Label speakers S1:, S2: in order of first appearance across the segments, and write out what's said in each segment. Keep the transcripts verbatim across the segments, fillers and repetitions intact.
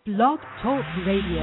S1: Blog Talk Radio.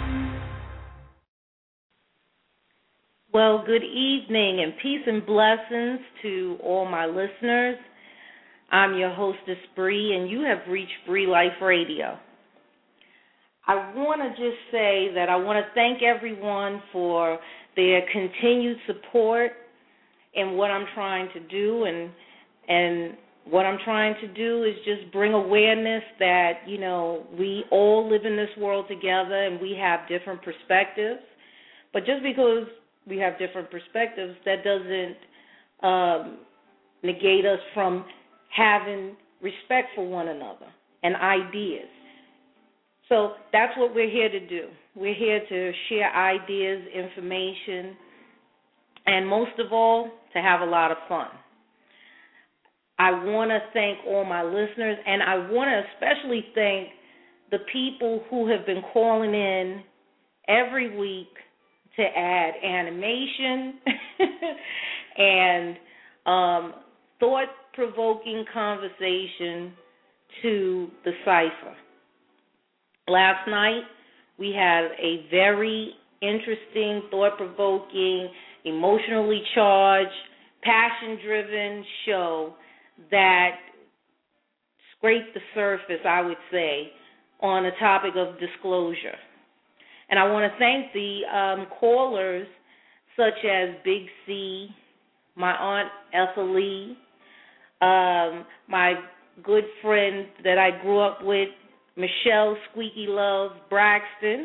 S2: Well, good evening and peace and blessings to all my listeners. I'm your hostess, Bree, and you have reached Bree Life Radio. I want to just say that I want to thank everyone for their continued support in what I'm trying to do, and and what I'm trying to do is just bring awareness that, you know, we all live in this world together and we have different perspectives. But just because we have different perspectives, that doesn't um, negate us from having respect for one another and ideas. So that's what we're here to do. We're here to share ideas, information, and most of all, to have a lot of fun. I want to thank all my listeners, and I want to especially thank the people who have been calling in every week to add animation and um, thought-provoking conversation to the cipher. Last night, we had a very interesting, thought-provoking, emotionally charged, passion-driven show that scraped the surface, I would say, on the topic of disclosure. And I want to thank the um, callers such as Big C, my Aunt Ethel Lee, um, my good friend that I grew up with, Michelle Squeaky Love Braxton,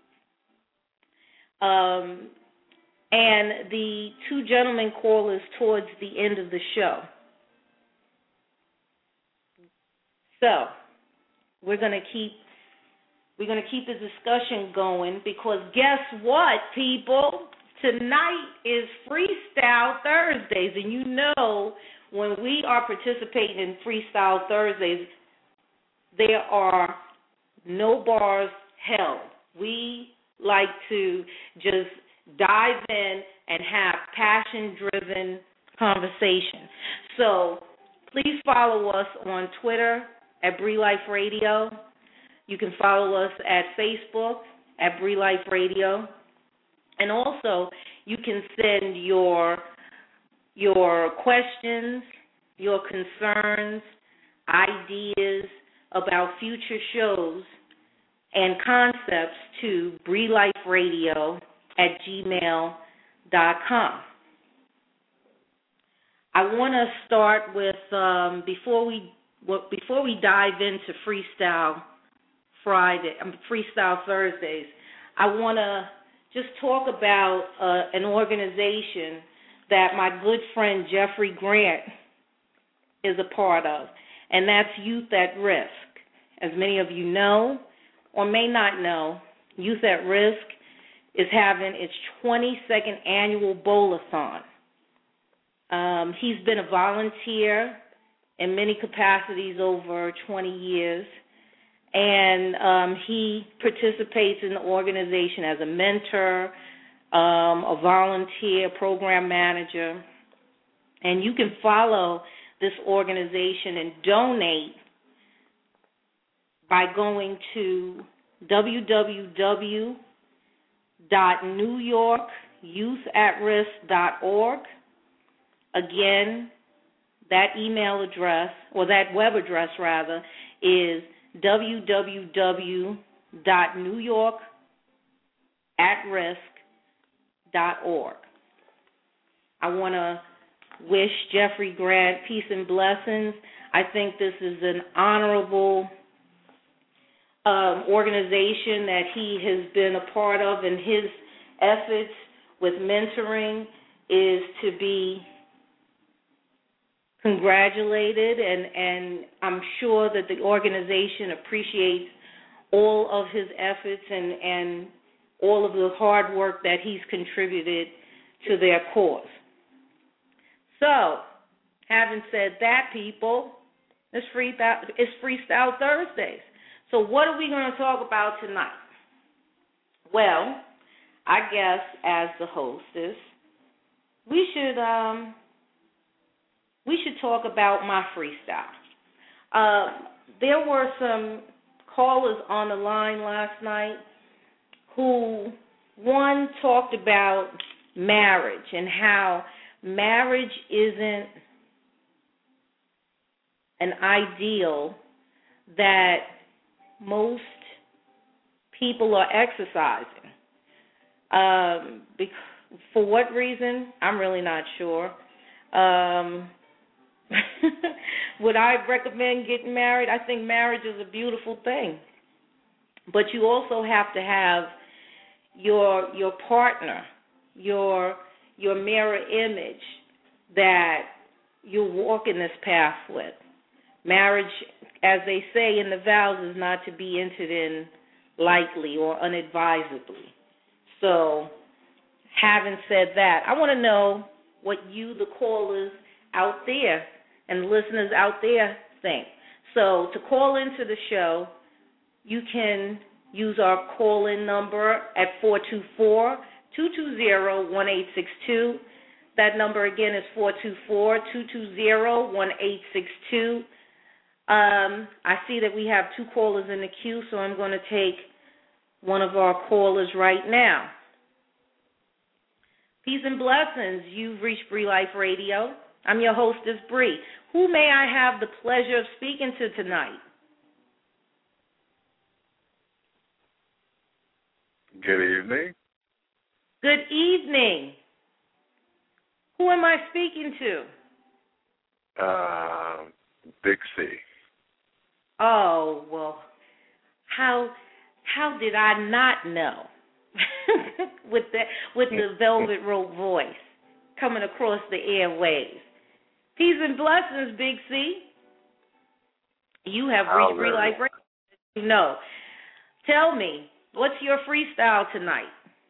S2: um, and the two gentlemen callers towards the end of the show. So we're going to keep we're going to keep the discussion going because guess what, people? Tonight is Freestyle Thursdays, and you know when we are participating in Freestyle Thursdays, there are no bars held. We like to just dive in and have passion-driven conversation. So please follow us on Twitter at Bree Life Radio. You can follow us at Facebook at Bree Life Radio. And also, you can send your your questions, your concerns, ideas about future shows and concepts to Bree Life Radio at gmail dot com. I want to start with um, before we well, before we dive into Freestyle Friday, um, Freestyle Thursdays. I want to just talk about uh, an organization that my good friend Jeffrey Grant is a part of, and that's Youth at Risk. As many of you know or may not know, Youth at Risk is having its twenty-second annual bowl-a-thon. Um, he's been a volunteer in many capacities over twenty years, and um, he participates in the organization as a mentor, um, a volunteer, program manager, and you can follow this organization and donate by going to w w w dot new york youth at risk dot org. Again, that email address, or that web address rather, is w w w dot new york at risk dot org. I want to wish Jeffrey Grant peace and blessings. I think this is an honorable um, organization that he has been a part of, and his efforts with mentoring is to be congratulated, and, and I'm sure that the organization appreciates all of his efforts and, and all of the hard work that he's contributed to their cause. So, having said that, people, it's Freestyle, it's Freestyle Thursdays. So what are we going to talk about tonight? Well, I guess as the hostess, we should um, we should talk about my freestyle. Uh, there were some callers on the line last night who, one, talked about marriage and how marriage isn't an ideal that most people are exercising. Um, because, for what reason? I'm really not sure. Um, would I recommend getting married? I think marriage is a beautiful thing. But you also have to have your your partner, your your mirror image that you're walking this path with. Marriage, as they say in the vows, is not to be entered in lightly or unadvisedly. So, having said that, I want to know what you, the callers out there and listeners out there, think. So, to call into the show, you can use our call-in number at four two four, two two zero, one eight six two. That number again is four two four, two two zero, one eight six two. Um, I see that we have two callers in the queue, so I'm going to take one of our callers right now. Peace and blessings. You've reached Bree Life Radio. I'm your hostess, Bree. Who may I have the pleasure of speaking to tonight?
S1: Good evening.
S2: Good evening. Who am I speaking to?
S1: Uh, Big C.
S2: Oh, well, how how did I not know? with the with the velvet rope voice coming across the airwaves. Peace and blessings, Big C. You have reached Bree Life Radio. You know. Tell me, what's your freestyle tonight?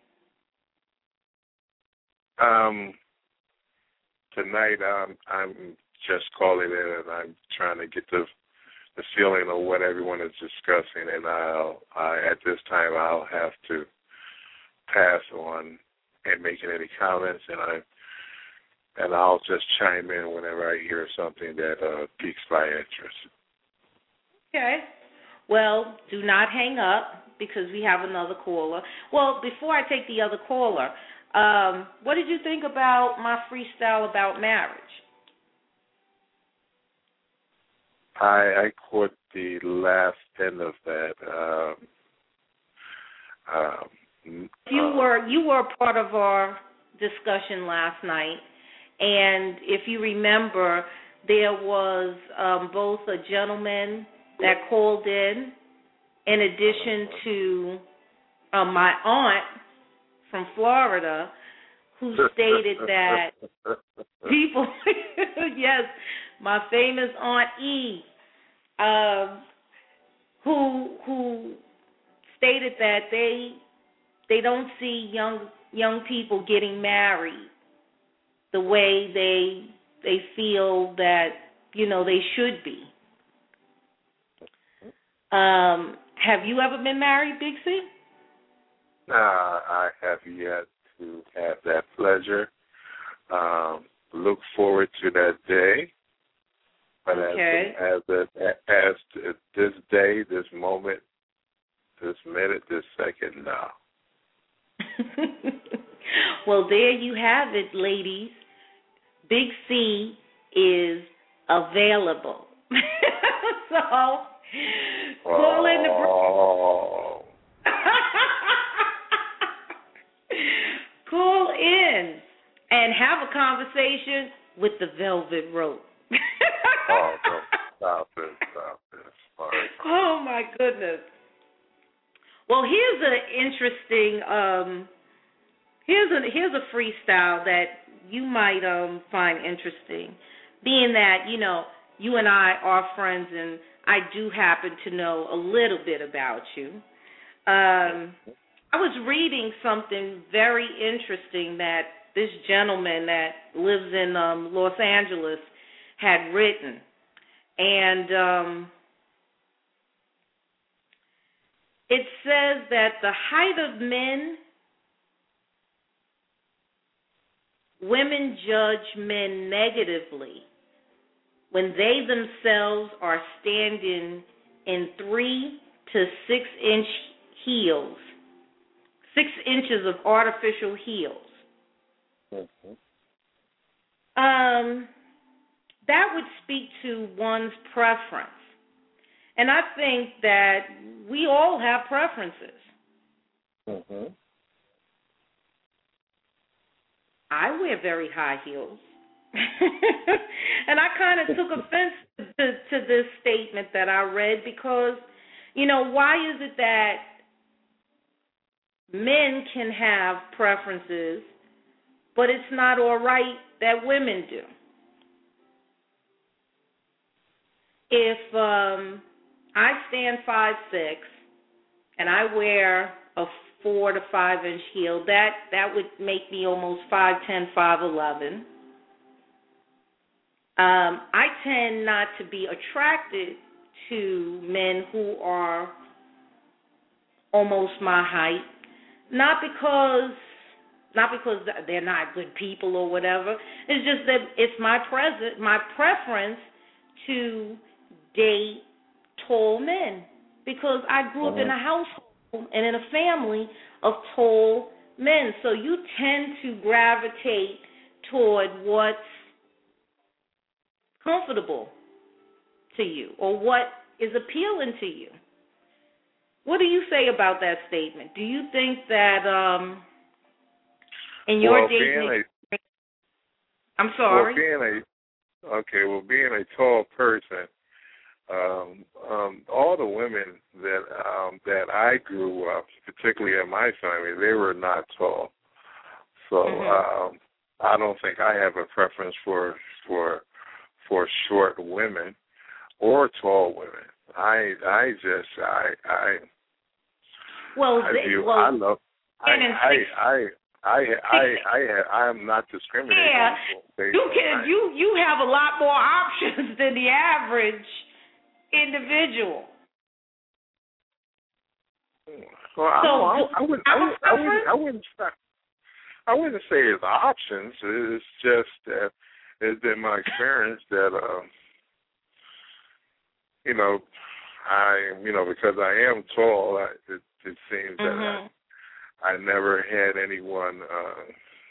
S1: Um, tonight um, I'm just calling in and I'm trying to get the the feeling of what everyone is discussing, and I'll I, at this time I'll have to pass on and making any comments, and I and I'll just chime in whenever I hear something that uh, piques my interest.
S2: Okay. Well, do not hang up because we have another caller. Well, before I take the other caller, um, what did you think about my freestyle about marriage?
S1: I, I caught the last end of that. Um, um,
S2: you
S1: uh,
S2: were you were a part of our discussion last night, and if you remember, there was um, both a gentleman that called in, in addition to um, my aunt from Florida, who stated that people, yes, my famous Aunt E, uh, who who stated that they they don't see young young people getting married the way they they feel that you know they should be. Um, have you ever been married, Big C?
S1: Uh, I have yet to have that pleasure. Um, look forward to that day. But
S2: okay.
S1: as, as, as, as this day, this moment, this minute, this second, now.
S2: Well, there you have it, ladies. Big C is available. So, call in the...
S1: Oh.
S2: Call in and have a conversation with the velvet rope.
S1: Oh, no. Stop this, stop this. Sorry.
S2: Oh, my goodness. Well, here's an interesting, um, here's a, here's a freestyle that you might um, find interesting, being that, you know, you and I are friends and I do happen to know a little bit about you. Um, I was reading something very interesting that this gentleman that lives in um, Los Angeles had written. And um, it says that the height of men, women judge men negatively when they themselves are standing in three to six-inch heels, six inches of artificial heels.
S1: Mm-hmm.
S2: Um, that would speak to one's preference. And I think that we all have preferences.
S1: Mm-hmm.
S2: I wear very high heels. And I kind of took offense to, to this statement that I read because, you know, why is it that men can have preferences, but it's not all right that women do? If um, I stand five six and I wear a four to five inch heel, that that would make me almost five ten, five eleven. Um, I tend not to be attracted to men who are almost my height, not because not because they're not good people or whatever. It's just that it's my present my preference to date tall men because I grew up in a household and in a family of tall men. So you tend to gravitate toward what's comfortable to you or what is appealing to you. What do you say about that statement? Do you think that um, in your
S1: well,
S2: dating
S1: a,
S2: I'm sorry?
S1: Well, being a, okay, well, being a tall person, um, um, all the women that um, that I grew up, particularly in my family, they were not tall. So
S2: Mm-hmm.
S1: um, I don't think I have a preference for for for short women or tall women. I I just I I
S2: well,
S1: I
S2: they,
S1: view
S2: well,
S1: I love I I I I I I I am not discriminating.
S2: Yeah,
S1: based
S2: you
S1: on
S2: can
S1: height.
S2: you you have a lot more options than the average individual.
S1: Well, I,
S2: So,
S1: I, I wouldn't I wouldn't I wouldn't I
S2: preference?
S1: wouldn't say, I wouldn't say it's options. It's just that it's been my experience that um, you know I you know because I am tall. I, it, it seems that
S2: Mm-hmm.
S1: I I never had anyone uh,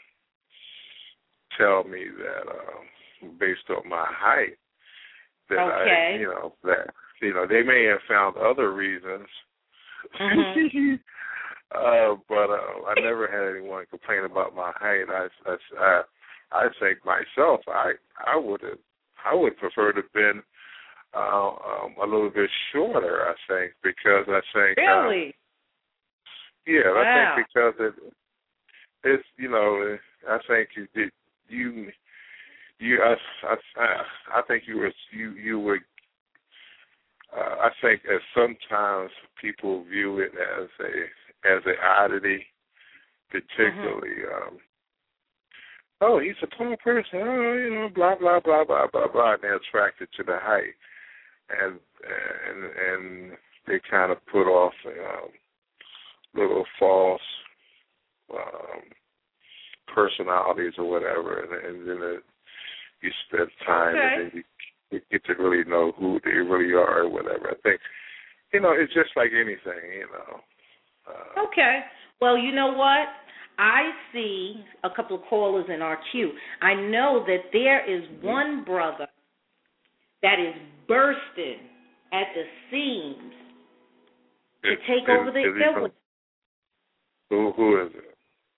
S1: tell me that uh, based on my height that
S2: Okay.
S1: I you know that you know they may have found other reasons.
S2: Mm-hmm.
S1: uh, but uh, I never had anyone complain about my height. I, I, I, I think myself, I, I would have, I would prefer to have been uh, um, a little bit shorter. I think because I think,
S2: Really?
S1: um, yeah,
S2: Wow.
S1: I think because it, it's you know, I think you, you, you, I, I, I think you were, you, you were. Uh, I think as sometimes people view it as a as an oddity, particularly. Mm-hmm. Um, oh, he's a tall person. Oh, you know, blah blah blah blah blah blah. And they're attracted to the height, and and and they kind of put off um, little false um, personalities or whatever, and, and then it, you spend time
S2: Okay.
S1: and then you. You get to really know who they really are or whatever. I think, you know, it's just like anything, you know. Uh,
S2: okay. Well, you know what? I see a couple of callers in our queue. I know that there is one brother that is bursting at the seams to
S1: is,
S2: take
S1: is,
S2: over the
S1: is
S2: airways.
S1: who, who is it?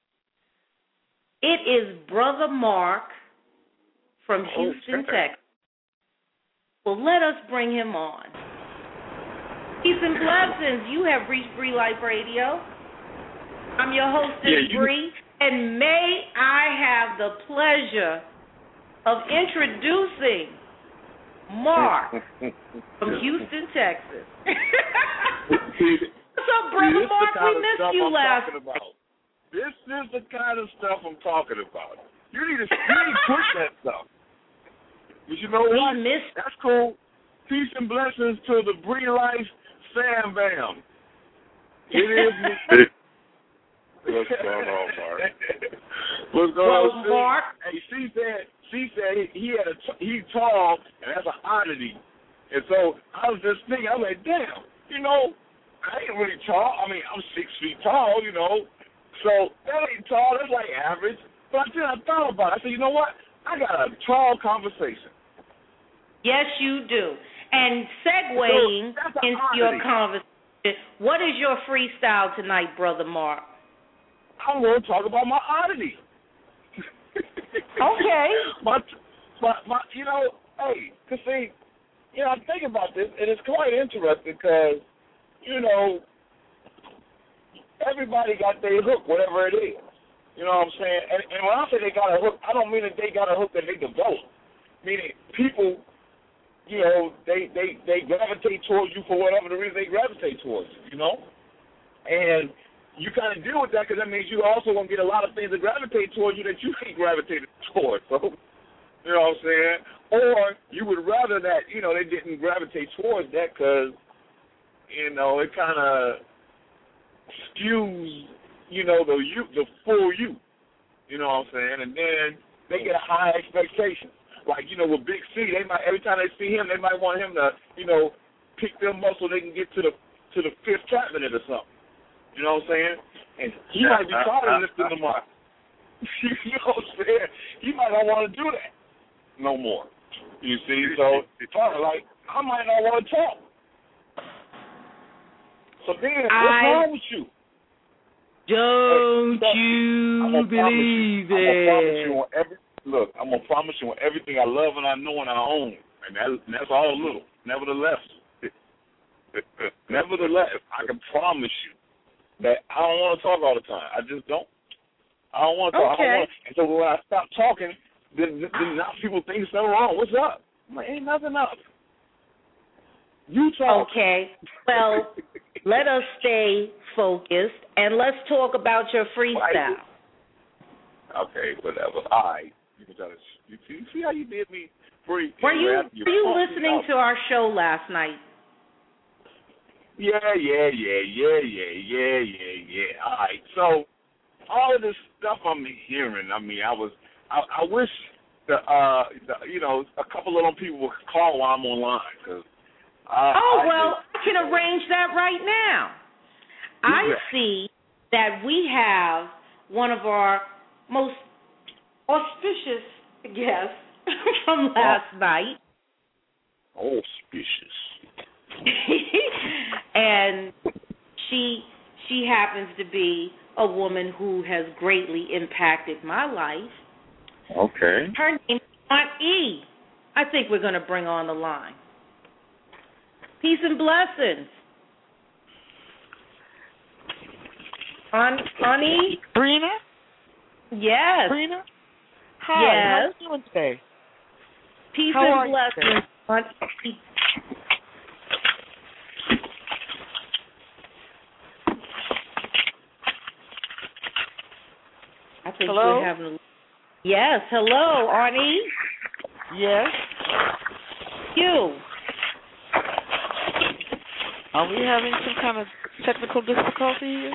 S2: It is Brother Mark from Houston,
S1: okay.
S2: Texas. Well, let us bring him on. Peace and blessings. You have reached Bree Life Radio. I'm your hostess,
S1: yeah, you...
S2: Bree, and may I have the pleasure of introducing Mark from Houston, Texas. What's up, Brother
S3: see,
S2: Mark? We missed you
S3: I'm
S2: last
S3: talking about. This is the kind of stuff I'm talking about. You need to, you need to push that stuff. But you know
S2: we
S3: what?
S2: missed.
S3: That's cool. Peace and blessings to the Bree Life Sam Bam. It is.
S1: What's going on, Mark?
S3: What's going
S2: well,
S3: on?
S2: Mark.
S3: Hey, she said she said he, he had a he tall, and that's an oddity. And so I was just thinking, I was like, damn, you know, I ain't really tall. I mean, I'm six feet tall, you know. So that ain't tall. That's like average. But then I thought about it. I said, you know what? I got a tall conversation.
S2: Yes, you do. And segueing
S3: so
S2: into your conversation, what is your freestyle tonight, Brother Mark?
S3: I'm going to talk about my oddity.
S2: Okay.
S3: my, my, my, you know, hey, because see, you know, I'm thinking about this, and it's quite interesting because, you know, everybody got their hook, whatever it is. You know what I'm saying? And, and when I say they got a hook, I don't mean that they got a hook that they develop. Meaning people, you know, they, they, they gravitate towards you for whatever the reason they gravitate towards you, you know? And you kind of deal with that because that means you also going to get a lot of things that gravitate towards you that you ain't gravitated towards. So, you know what I'm saying? Or you would rather that, you know, they didn't gravitate towards that because, you know, it kind of skews, you know, the you, the full you. You know what I'm saying? And then they get high expectations. Like, you know, with Big C, they might every time they see him, they might want him to, you know, pick them up so they can get to the to the fifth cabinet or something. You know what I'm saying? And he might be tired of lifting them up. You know what I'm saying? He might not want to do that no more. You see? So it's kind of like, I might not want to talk. So then, what's
S2: I
S3: wrong with you?
S2: Don't
S3: hey,
S2: you believe
S3: you,
S2: it?
S3: I'm gonna promise you on every, look, I'm going to promise you on everything I love and I know and I own. And, that, and that's all little. Nevertheless, nevertheless, I can promise you that I don't want to talk all the time. I just don't. I don't want to talk.
S2: Okay.
S3: I don't want to, and so when I stop talking, then, then now people think something wrong. What's up? I'm like, ain't nothing up. You talk.
S2: Okay. Well, let us stay focused and let's talk about your freestyle.
S3: Okay, whatever. All right. You, you, you see how you did me? Free.
S2: Were you, were you listening to our show last night?
S3: Yeah, yeah, yeah, yeah, yeah, yeah, yeah, yeah. All right. So all of this stuff I'm hearing, I mean, I was, I, I wish the, uh, the, you know, a couple of them people would call while I'm online, because. Uh,
S2: oh
S3: I
S2: well,
S3: just,
S2: I can arrange that right now. I see that we have one of our most auspicious guests from last
S3: oh.
S2: night.
S3: Auspicious.
S2: And she she happens to be a woman who has greatly impacted my life.
S3: Okay.
S2: Her name is Aunt E. I think we're going to bring on the line. Peace and blessings. Aunt, Aunt E?
S4: Brina?
S2: Yes.
S4: Brina? Hi.
S2: Yes.
S4: How are you doing today?
S2: Peace
S4: How
S2: and blessings, Aunt E. I think
S4: hello?
S2: we're having a... Yes, hello, Aunt E.
S4: Yes.
S2: You.
S4: Are we having some kind of technical difficulty here?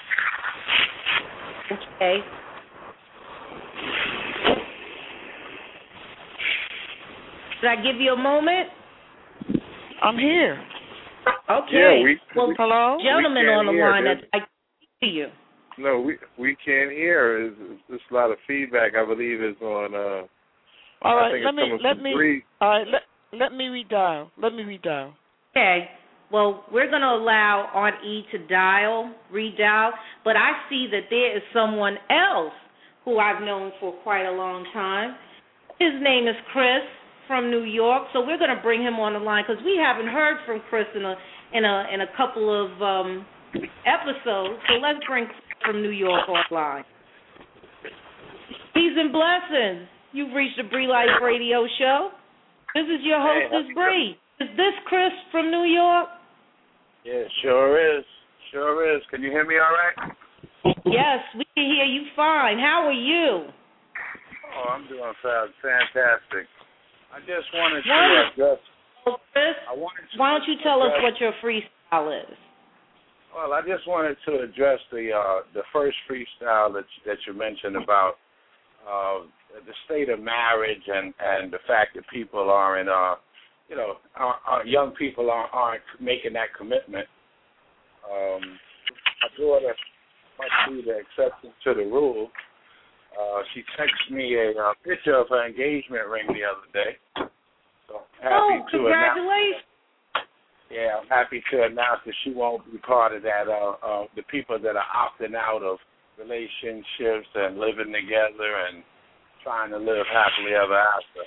S2: Okay. Should I give you a moment?
S4: I'm here.
S2: Okay.
S3: Yeah, we,
S2: well,
S3: we,
S2: hello? Gentleman on the line that I can see you.
S1: No, we we can't hear. There's, there's a lot of feedback. I believe is on. Uh,
S4: all right,
S1: I think
S4: let
S1: it's
S4: me
S1: coming
S4: let
S1: from
S4: me.
S1: Bree.
S4: All right, let let me redial. Let me redial.
S2: Okay. Well, we're going to allow Aunt E to dial, redial, but I see that there is someone else who I've known for quite a long time. His name is Chris from New York, so we're going to bring him on the line because we haven't heard from Chris in a in a in a couple of um, episodes. So let's bring Chris from New York online. Peace and blessings. You've reached the Bree Life Radio Show. This is your hostess, hey, Bree. Is this Chris from New York?
S1: Yeah, sure is. Sure is. Can you hear me all right?
S2: Yes, we can hear you fine. How are you?
S1: Oh, I'm doing fantastic. I just wanted
S2: Why
S1: to address.
S2: Well, Chris,
S1: I wanted to
S2: why don't you tell
S1: address,
S2: us what your freestyle is?
S1: Well, I just wanted to address the uh, the first freestyle that that you mentioned about uh, the state of marriage and, and the fact that people aren't, uh, you know, our, our young people aren't, aren't making that commitment.
S3: Um, my daughter must be the exception to the rule. Uh, she texted me a uh, picture of her engagement ring the other day. So I'm happy
S2: oh,
S3: to
S2: congratulations.
S3: announce. Yeah, I'm happy to announce that she won't be part of that. Uh, uh, the people that are opting out of relationships and living together and trying to live happily ever after.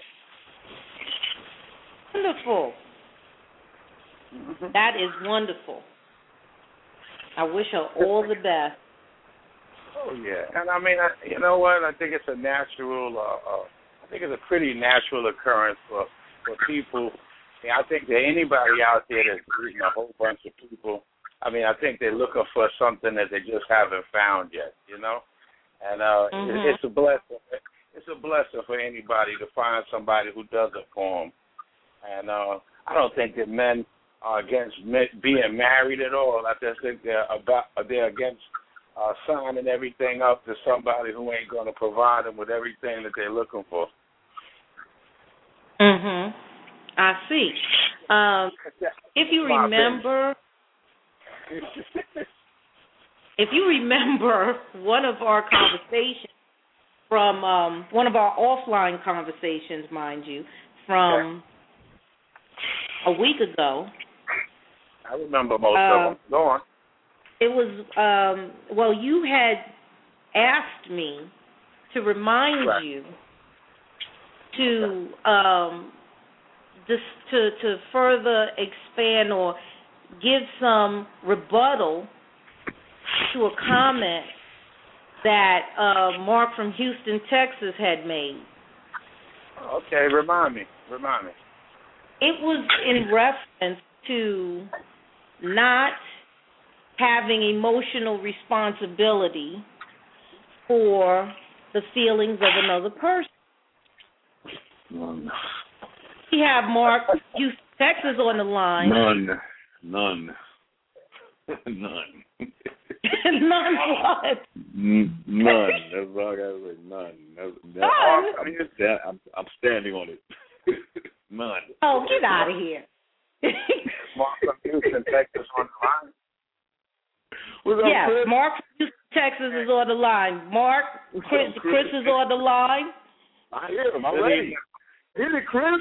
S2: Wonderful. Mm-hmm. That is wonderful. I wish her all the best.
S3: Oh yeah, and I mean, I, you know what? I think it's a natural. Uh, uh, I think it's a pretty natural occurrence for for people. I, mean, I think that anybody out there that's meeting a whole bunch of people, I mean, I think they're looking for something that they just haven't found yet. You know, and uh, mm-hmm. it, it's a blessing. It's a blessing for anybody to find somebody who does it for them. And uh, I don't think that men are against being married at all. I just think they're about they're against uh, signing everything up to somebody who ain't going to provide them with everything that they're looking for.
S2: Mhm. I see. Um, if you remember, if you remember one of our conversations from um, one of our offline conversations, mind you, from a week ago.
S3: I remember most
S2: uh,
S3: of them. Go on.
S2: It was, um, well, you had asked me to remind right. you to um, this, to to further expand or give some rebuttal to a comment that uh, Mark from Houston, Texas had made.
S3: Okay, remind me. Remind me.
S2: It was in reference to not having emotional responsibility for the feelings of another person.
S5: None.
S2: We have Mark from Houston, Texas on the line.
S5: None. None. None.
S2: None what?
S5: None. That's all I gotta say. None. That's, that's,
S2: None?
S5: I'm, I'm, I'm standing on it. None.
S2: Oh, get out of here.
S3: Mark from Houston, Texas on the line.
S2: Yes, Chris? Mark from Houston, Texas is on the line. Mark, Chris, Chris is on the line.
S3: I hear him. I'm ready. Is it Chris?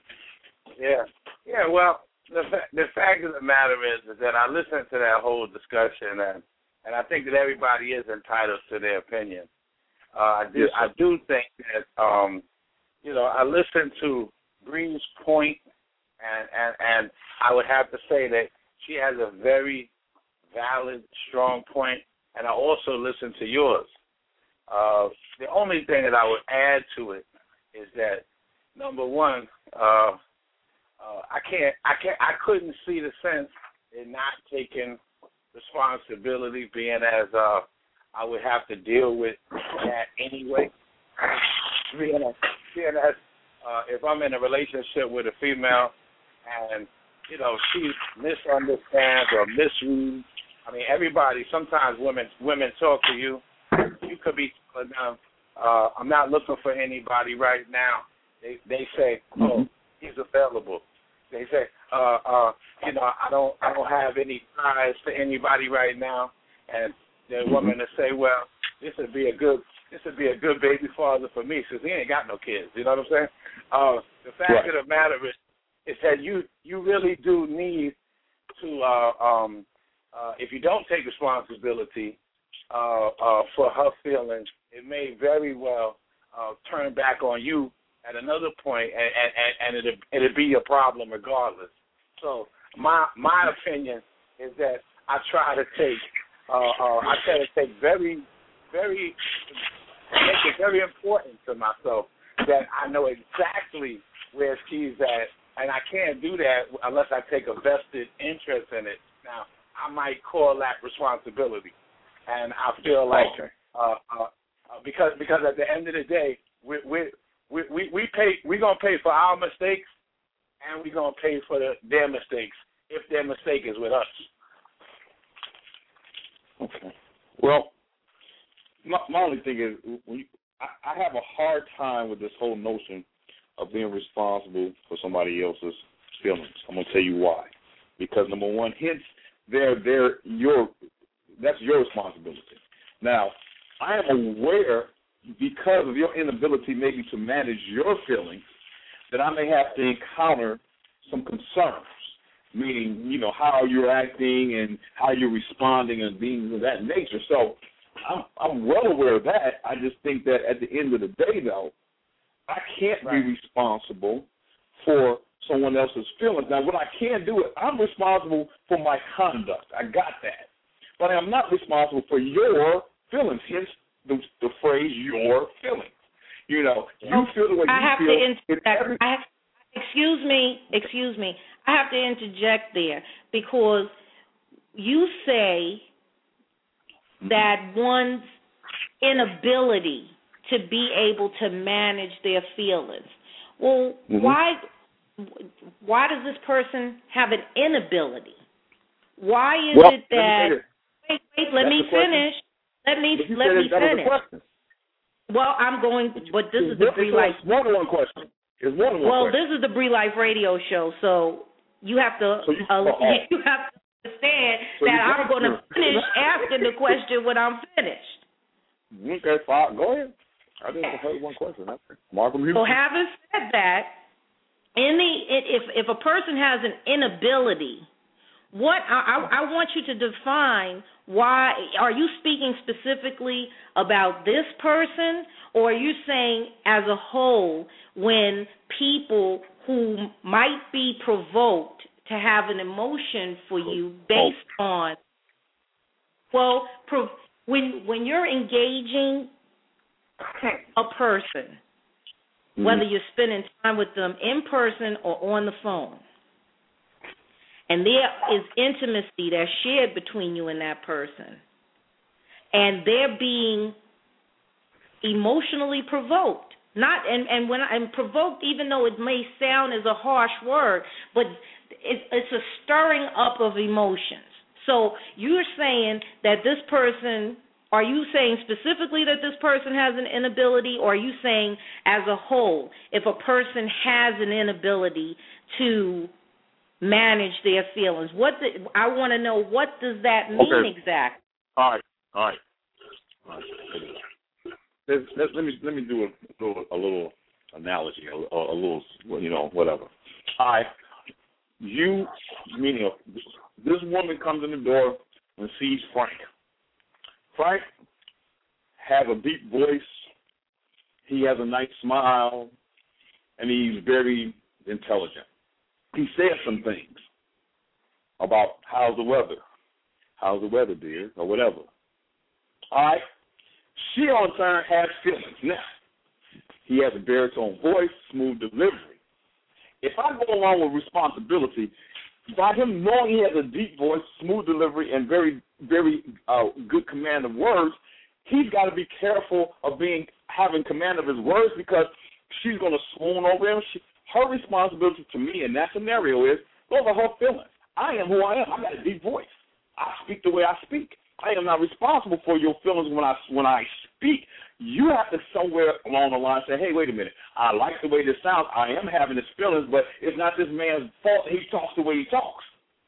S3: Yeah. Yeah, well, the, fa- the fact of the matter is, is that I listened to that whole discussion, and, and I think that everybody is entitled to their opinion. Uh, I do yes, I do think that, um, you know, I listened to Bree's point, and, and, and I would have to say that she has a very valid, strong point, and I also listened to yours. Uh, the only thing that I would add to it is that, number one, uh, uh, I can't, I can't, I couldn't see the sense in not taking responsibility, being as uh, I would have to deal with that anyway. Being, a, being as uh, if I'm in a relationship with a female and you know she misunderstands or misreads. I mean, everybody. Sometimes women women talk to you. You could be telling them, uh, "I'm not looking for anybody right now." They they say, "Oh, he's available." They say, uh, uh, "You know, I don't I don't have any ties to anybody right now." And the woman will say, "Well, this would be a good this would be a good baby father for me since he ain't got no kids." You know what I'm saying? Uh, the fact right. of the matter is, is that you you really do need to. Uh, um, uh, if you don't take responsibility uh, uh, for her feelings, it may very well uh, turn back on you at another point, and, and, and it'll, it'll be your problem regardless. So my my opinion is that I try to take uh, uh, I try to take very very make it very important to myself that I know exactly where she's at, and I can't do that unless I take a vested interest in it. Now I might call that responsibility, and I feel like
S5: okay.
S3: uh, uh, because because at the end of the day we we we we, we pay we're gonna pay for our mistakes, and we're gonna pay for the, their mistakes if their mistake is with us.
S5: Okay. Well, my, my only thing is when you, I, I have a hard time with this whole notion of being responsible for somebody else's feelings. I'm gonna tell you why. Because number one, hence they're they're your that's your responsibility. Now, I am aware because of your inability maybe to manage your feelings that I may have to encounter some concerns, meaning, you know, how you're acting and how you're responding and things of that nature. So I'm, I'm well aware of that. I just think that at the end of the day, though, I can't right. be responsible for someone else's feelings. Now, what I can do is I'm responsible for my conduct. I got that. But I'm not responsible for your feelings, hence the, the phrase your feelings. You know, you feel the way
S2: I
S5: you
S2: have
S5: feel.
S2: To interject.
S5: Every-
S2: I have, excuse me, excuse me. I have to interject there because you say that one's inability to be able to manage their feelings. Well, mm-hmm. why why does this person have an inability? Why is
S5: well,
S2: it that wait, wait, let
S5: That's
S2: me finish. Let me let me finish. Well, I'm going but this is the Bree Life
S5: one on one question. It's one on one
S2: Well,
S5: question.
S2: this is the Bree Life radio show, so you have to
S5: so you,
S2: uh,
S5: oh, oh.
S2: you have to understand
S5: so
S2: that I'm going to finish asking the question when I'm finished.
S5: Okay, fine. Go ahead. I just heard one question. Markham Houston.
S2: So having said that, any if if a person has an inability, what I, I, I want you to define why. Are you speaking specifically about this person, or are you saying as a whole when people who might be provoked to have an emotion for you based on, well, when when you're engaging a person, mm-hmm. whether you're spending time with them in person or on the phone, and there is intimacy that's shared between you and that person, and they're being emotionally provoked, not and, and when I'm provoked, even though it may sound as a harsh word, but it, it's a stirring up of emotions. So you're saying that this person, are you saying specifically that this person has an inability, or are you saying as a whole, if a person has an inability to manage their feelings? What the, I want to know, what does that mean
S5: okay.
S2: exactly?
S5: All right, all right. All right. Let, let, let me let me do a little, a little analogy, a, a little, you know, whatever. All right, you, meaning this woman comes in the door and sees Frank. Frank has a deep voice. He has a nice smile, and he's very intelligent. He says some things about how's the weather, how's the weather, dear, or whatever. All right. She, on turn, has feelings. Now, he has a baritone voice, smooth delivery. If I go along with responsibility, by him knowing he has a deep voice, smooth delivery, and very, very uh, good command of words, he's got to be careful of being having command of his words because she's going to swoon over him. She, her responsibility to me in that scenario is, those are her feelings. I am who I am. I got a deep voice. I speak the way I speak. I am not responsible for your feelings when I when I speak. You have to somewhere along the line say, hey, wait a minute. I like the way this sounds. I am having his feelings, but it's not this man's fault that he talks the way he talks.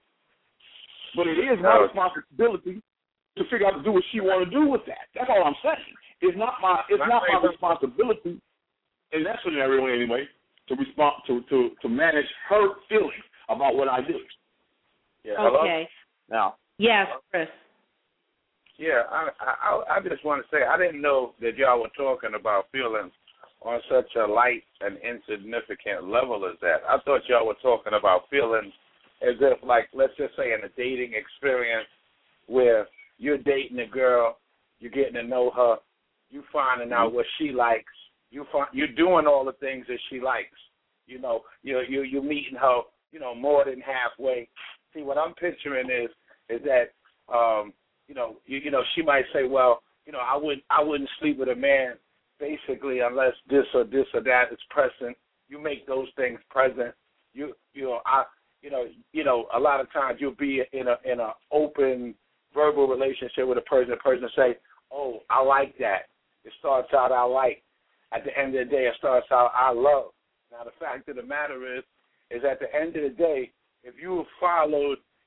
S5: But it is my responsibility to figure out to do what she want to do with that. That's all I'm saying. It's not my it's not my responsibility in that scenario anyway to respond to to, to manage her feelings about what I do.
S1: Yeah.
S2: Okay.
S5: Now.
S2: Yes, Chris.
S1: Yeah, I, I I just want to say I didn't know that y'all were talking about feelings on such a light and insignificant level as that. I thought y'all were talking about feelings as if, like, let's just say in a dating experience where you're dating a girl, you're getting to know her, you finding out what she likes, you find, you're doing all the things that she likes. You know, you you you're meeting her, you know, more than halfway. See, what I'm picturing is is that. Um, You know, you, you know, she might say, well, you know, I wouldn't, I wouldn't sleep with a man, basically, unless this or this or that is present. You make those things present. You, you know, I, you know, you know, a lot of times you'll be in a in a open verbal relationship with a person. The person say, oh, I like that. It starts out I like. At the end of the day, it starts out I love. Now, the fact of the matter is, is at the end of the day, if you followed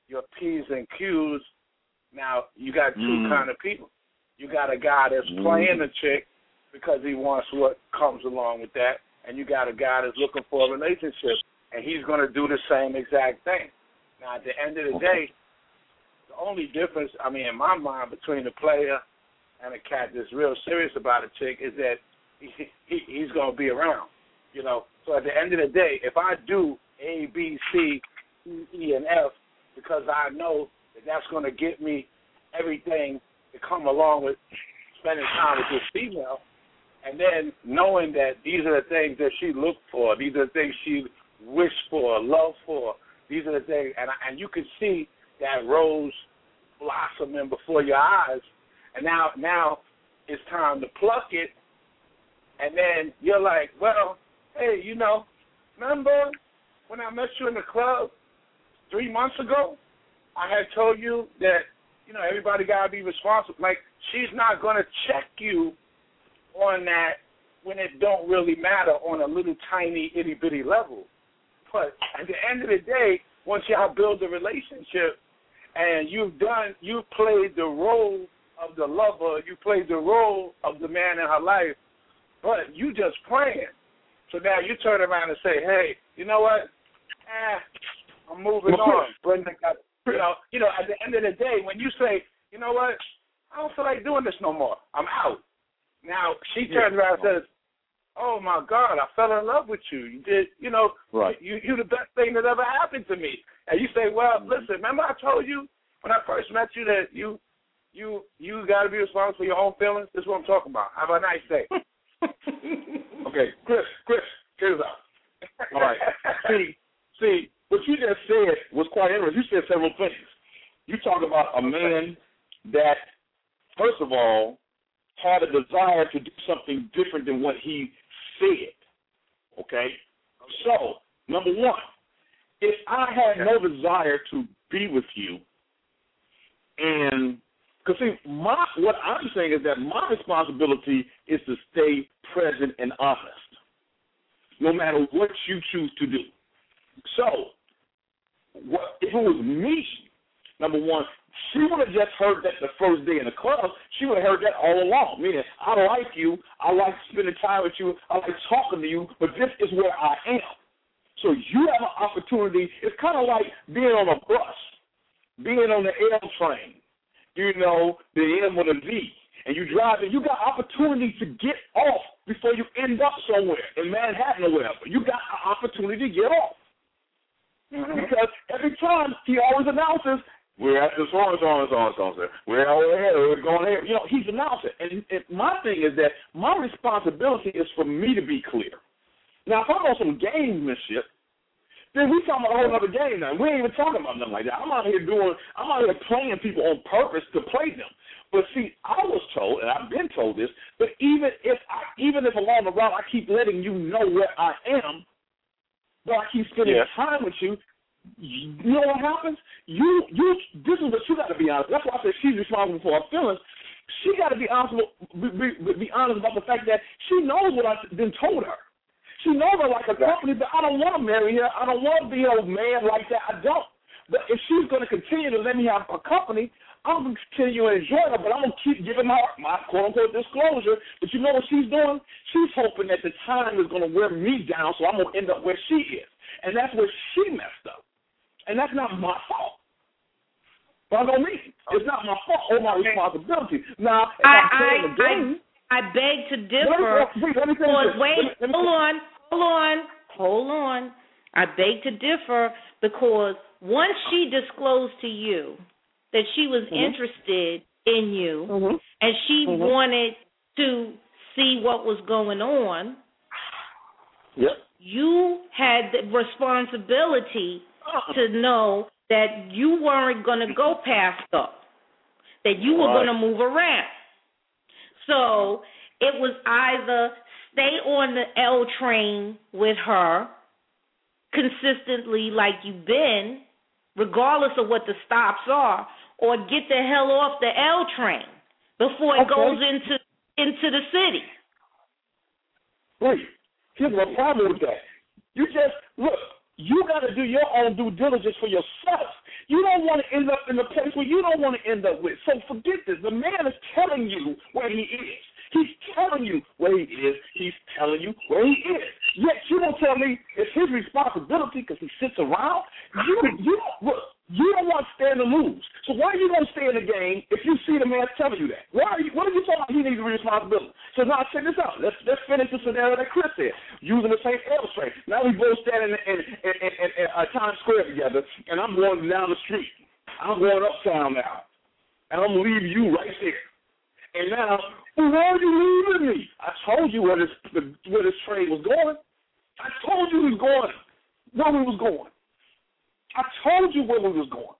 S6: your P's and Q's. Now, you got two
S5: mm.
S6: kind of people. You got a guy that's
S5: mm.
S6: playing the chick because he wants what comes along with that, and you got a guy that's looking for a relationship, and he's going to do the same exact thing. Now, at the end of the
S5: okay.
S6: day, the only difference, I mean, in my mind, between the player and a cat that's real serious about a chick is that he, he, he's going to be around, you know. So at the end of the day, if I do A, B, C, E, E, and F because I know that that's going to get me everything to come along with spending time with this female, and then knowing that these are the things that she looked for, these are the things she wished for, love for, these are the things, and, and you can see that rose blossoming before your eyes, and now now it's time to pluck it, and then you're like, well, hey, you know, remember when I met you in the club three months ago? I had told you that, you know, everybody got to be responsible. Like, she's not going to check you on that when it don't really matter on a little tiny itty-bitty level. But at the end of the day, once y'all build a relationship and you've done, you played the role of the lover, you played the role of the man in her life, but you just playing. So now you turn around and say, hey, you know what? Eh, I'm moving on. Brenda got, you know, you know, at the end of the day, when you say, you know what, I don't feel like doing this no more. I'm out. Now, she turns around and says, oh, my God, I fell in love with you. You did, you know,
S5: right.
S6: you, you're the best thing that ever happened to me. And you say, well, listen, remember I told you when I first met you that you you you got to be responsible for your own feelings? This is what I'm talking about. Have a nice day.
S5: Okay, Chris, Chris, here's out. All right. see, see, what you just said was quite interesting. You said several things. You talk about a man that, first of all, had a desire to do something different than what he said, okay? So, number one, if I had no desire to be with you, and, because see, my, what I'm saying is that my responsibility is to stay present and honest, no matter what you choose to do. So, what, if it was me, number one, she would have just heard that the first day in the club. She would have heard that all along, meaning I like you, I like spending time with you, I like talking to you, but this is where I am. So you have an opportunity. It's kind of like being on a bus, being on the L train, you know, the M with a V, and you drive and you got opportunity to get off before you end up somewhere in Manhattan or wherever. You got an opportunity to get off. Mm-hmm. Because every time he always announces, we're at the so and so and so and so. We're over here. We're going here. You know, he's announcing. And, and my thing is that my responsibility is for me to be clear. Now, if I'm on some gamesmanship, then we talking about a whole other game now. We ain't even talking about nothing like that. I'm out here doing, I'm out here playing people on purpose to play them. But see, I was told, and I've been told this, but even if I, even if along the route I keep letting you know where I am, but I keep spending yeah. time with you, you know what happens? You, you. This is what you got to be honest. That's why I said she's responsible for her feelings. She got to be honest, be, be, be honest about the fact that she knows what I've been told her. She knows I like a company, but I don't want to marry her. I don't want to be an old man like that. I don't. But if she's going to continue to let me have a company, I'm going to continue to enjoy her, but I'm going to keep giving her my quote-unquote disclosure. But you know what she's doing? She's hoping that the time is going to wear me down, so I'm going to end up where she is. And that's where she messed up. And that's not my fault. By no means. It's not my fault or my responsibility. Now, if
S2: I,
S5: I'm playing the game...
S2: I, I beg to differ.
S5: Wait, let me say
S2: because,
S5: this.
S2: wait,
S5: let me, let me
S2: hold on, hold on, hold on. I beg to differ because once she disclosed to you that she was mm-hmm. interested in you
S5: mm-hmm.
S2: and she
S5: mm-hmm.
S2: wanted to see what was going on,
S5: yep.
S2: you had the responsibility to know that you weren't going to go past her, that you were
S5: right.
S2: going to move around. So it was either stay on the L train with her consistently like you've been, regardless of what the stops are, or get the hell off the L train before it
S5: okay.
S2: goes into into the city.
S5: Wait, here's my problem with that. You just, look,
S3: you got to do your own due diligence for yourself. You don't want to end up in the place where you don't want to end up with. So forget this. The man is telling you where he is. He's telling you where he is. He's telling you where he is. Yet you don't tell me it's his responsibility because he sits around. You, you, look, you don't want to stand to lose. So why are you going to stay in the game if you see the man telling you that? Why are you, what are you talking about? He needs a responsibility. So now check this out. Let's let's finish the scenario that Chris said, using the same illustrator. Now we both standing in, in, in, in, in, in uh, Times Square together, and I'm going down the street. I'm going uptown now, and I'm going to leave you right there. And now, well, why are you leaving me? I told you where this where this train was going. I told you we was going, where we was going. I told you where we was going.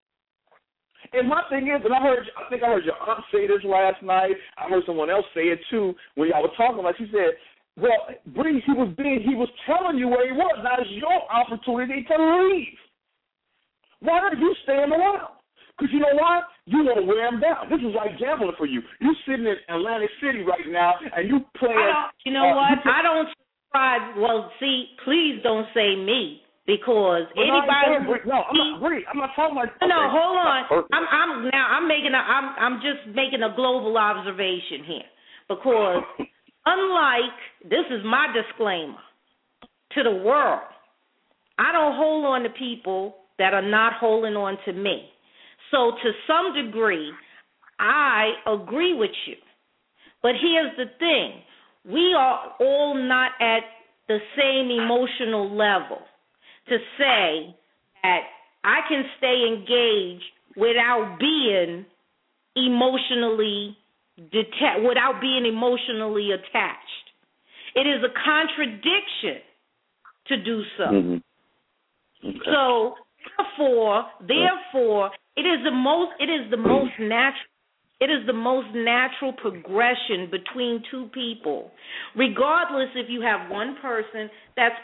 S3: And my thing is, and I heard, I think I heard your aunt say this last night. I heard someone else say it too when y'all were talking about. She said, "Well, Bree, he was being, he was telling you where he was. Now it's your opportunity to leave. Why are you staying around? Because you know what? You want to wear him down. This is like gambling for you. You're sitting in Atlantic City right now, and you playing.
S2: You know
S3: uh,
S2: what?
S3: You play,
S2: I don't subscribe. Well, see, please don't say me. Because
S3: well,
S2: anybody,
S3: no, no, I'm not. Bree, I'm not talking about.
S2: No, no,
S3: okay,
S2: hold on. I'm, I'm now. I'm making a. I'm, I'm just making a global observation here. Because unlike, this is my disclaimer to the world. I don't hold on to people that are not holding on to me. So to some degree, I agree with you. But here's the thing: we are all not at the same emotional level to say that I can stay engaged without being emotionally detached, without being emotionally attached. It is a contradiction to do so.
S3: Mm-hmm. Okay.
S2: So therefore, therefore, it is the most it is the most natural it is the most natural progression between two people, regardless if you have one person that's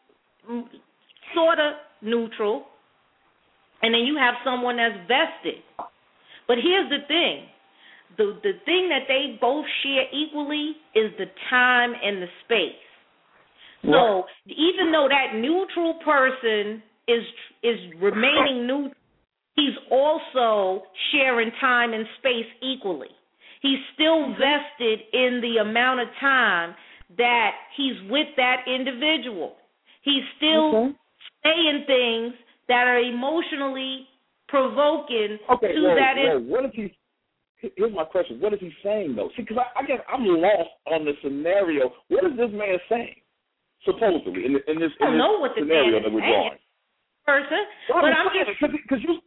S2: sort of neutral, and then you have someone that's vested. But here's the thing. The, the thing that they both share equally is the time and the space. So what? Even though that neutral person is is remaining neutral, he's also sharing time and space equally. He's still vested in the amount of time that he's with that individual. He's still okay. saying things that are emotionally provoking
S3: okay,
S2: to
S3: well,
S2: that.
S3: Well, in- what is he? Here's my question: what is he saying though? See, because I, I guess I'm lost on the scenario. What is this man saying? Supposedly, in, the, in this,
S2: I don't
S3: in this
S2: know what the
S3: scenario
S2: man
S3: that we're
S2: is saying,
S3: drawing.
S2: Person,
S3: well,
S2: but
S3: I'm,
S2: I'm just
S3: because you.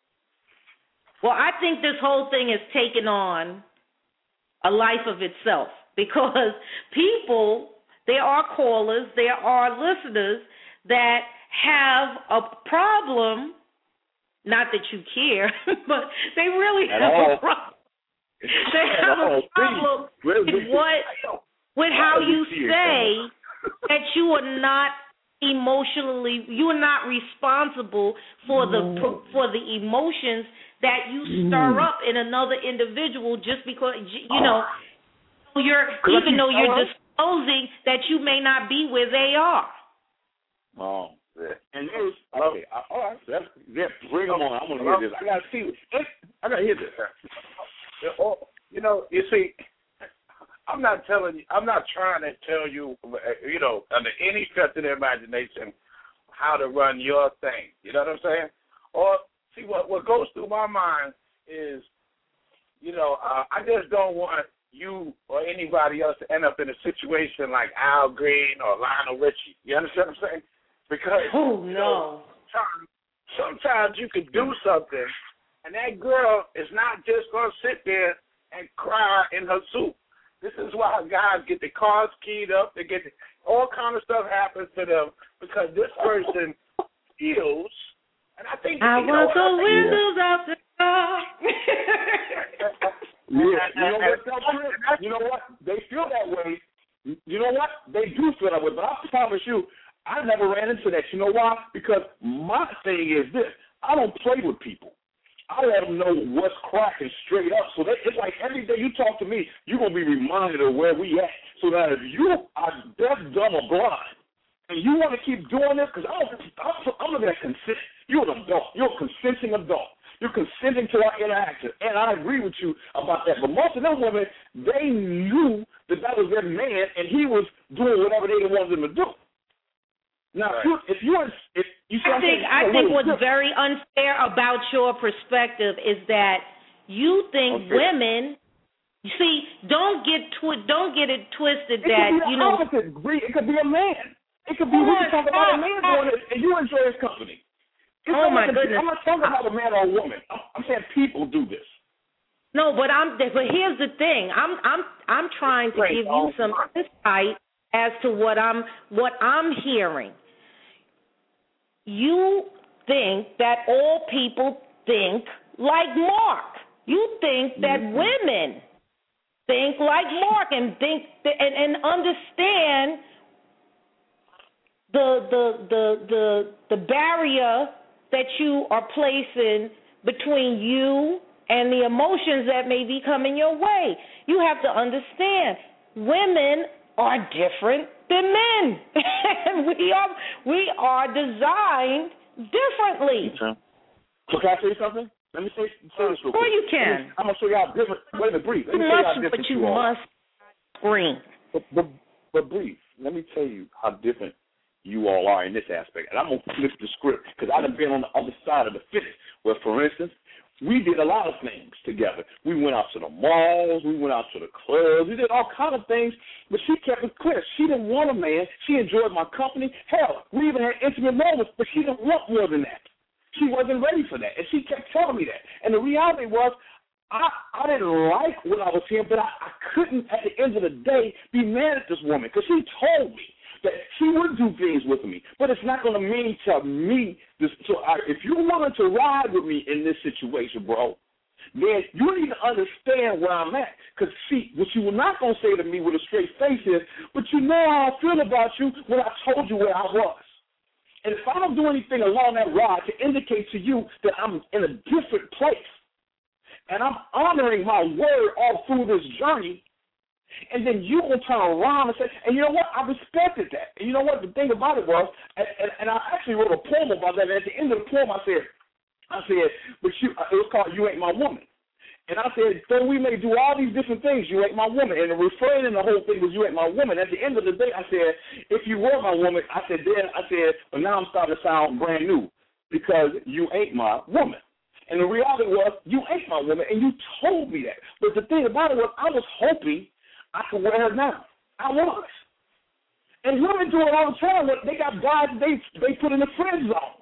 S2: Well, I think this whole thing has taken on a life of itself because people. There are callers, there are listeners that have a problem, not that you care, but they really
S3: At
S2: have
S3: all.
S2: a problem. They
S3: At
S2: have
S3: all.
S2: a problem
S3: Please.
S2: with what, with how you say that you are not emotionally, you are not responsible for the for the emotions that you stir up in another individual just because, you know, you're even though you're just disclosing that you may not be where they are.
S3: Oh, yeah. And there's okay. I, all right, that's, yeah, bring them on. I want to hear this. I gotta see. I gotta hear this.
S6: You know, you see, I'm not telling you. I'm not trying to tell you, you know, under any stretch of the imagination, how to run your thing. You know what I'm saying? Or see, what what goes through my mind is, you know, uh, I just don't want you or anybody else to end up in a situation like Al Green or Lionel Richie. You understand what I'm saying? Because
S2: oh no,
S6: you know, sometimes, sometimes you could do something, and that girl is not just gonna sit there and cry in her soup. This is why guys get their cars keyed up. They get all kind of stuff happens to them because this person feels. And I think
S2: I
S6: you
S2: want
S6: know,
S2: the
S6: I think,
S2: windows
S6: yeah.
S2: out the car.
S3: Yeah, you know what? You know what? They feel that way. You know what? They do feel that way. But I promise you, I never ran into that. You know why? Because my thing is this: I don't play with people. I let them know what's cracking straight up. So that, it's like every day you talk to me, you're gonna be reminded of where we at. So that if you are deaf, dumb, or blind, and
S5: you want to keep doing this, because I'm, I'm looking at consent. You're an adult. You're a consenting adult. You're consenting to our interaction. And I agree with you about that. But most of them women, they knew that that was their man, and he was doing whatever they wanted him to do. Now, right. if you if you
S2: I think I think what's very unfair about your perspective is that you think okay. women. You see, don't get twi- don't get it twisted
S5: it
S2: that
S5: could be
S2: you know.
S5: Opposite. It could be a man. It could be we can talk about a man doing it, and you enjoy his company. It's
S2: oh my
S5: like
S2: goodness!
S5: I'm not talking about a man or a woman. I'm, I'm saying people do this.
S2: No, but I'm. But here's the thing. I'm. I'm. I'm trying to
S5: Great.
S2: give you some insight as to what I'm. What I'm hearing. You think that all people think like Mark. You think that mm-hmm. women think like Mark and think th- and, and understand the the the the the barrier that you are placing between you and the emotions that may be coming your way. You have to understand women are different than men. And we are we are designed differently.
S5: Okay. So can I say something? Let me say, say this real quick.
S2: Sure you can.
S5: I'm going to show you how different. Wait a minute, brief. Let me
S2: you
S5: tell you
S2: must,
S5: how different
S2: but you,
S5: you are.
S2: must scream.
S5: But, but, but brief. Let me tell you how different you all are in this aspect. And I'm going to flip the script because I've been on the other side of the fence where, for instance, we did a lot of things together. We went out to the malls. We went out to the clubs. We did all kinds of things, but she kept it clear. She didn't want a man. She enjoyed my company. Hell, we even had intimate moments, but she didn't want more than that. She wasn't ready for that, and she kept telling me that. And the reality was, I, I didn't like what I was hearing, but I, I couldn't, at the end of the day, be mad at this woman because she told me that she would do things with me, but it's not going to mean to me. This, so I, if you're willing to ride with me in this situation, bro, then you need to understand where I'm at. Because, see, what you were not going to say to me with a straight face is, but you know how I feel about you when I told you where I was. And if I don't do anything along that ride to indicate to you that I'm in a different place and I'm honoring my word all through this journey, and then you will turn around and say, and you know what, I respected that. And you know what, the thing about it was, and, and, and I actually wrote a poem about that, and at the end of the poem I said, I said, but you, it was called You Ain't My Woman. And I said, though we may do all these different things, you ain't my woman. And the refrain in the whole thing was, you ain't my woman. At the end of the day, I said, if you were my woman, I said, then, I said, but now I'm starting to sound brand new because you ain't my woman. And the reality was, you ain't my woman, and you told me that. But the thing about it was, I was hoping I could wear her now. I was. And women do it all the time. They got guys they they put in the friend zone.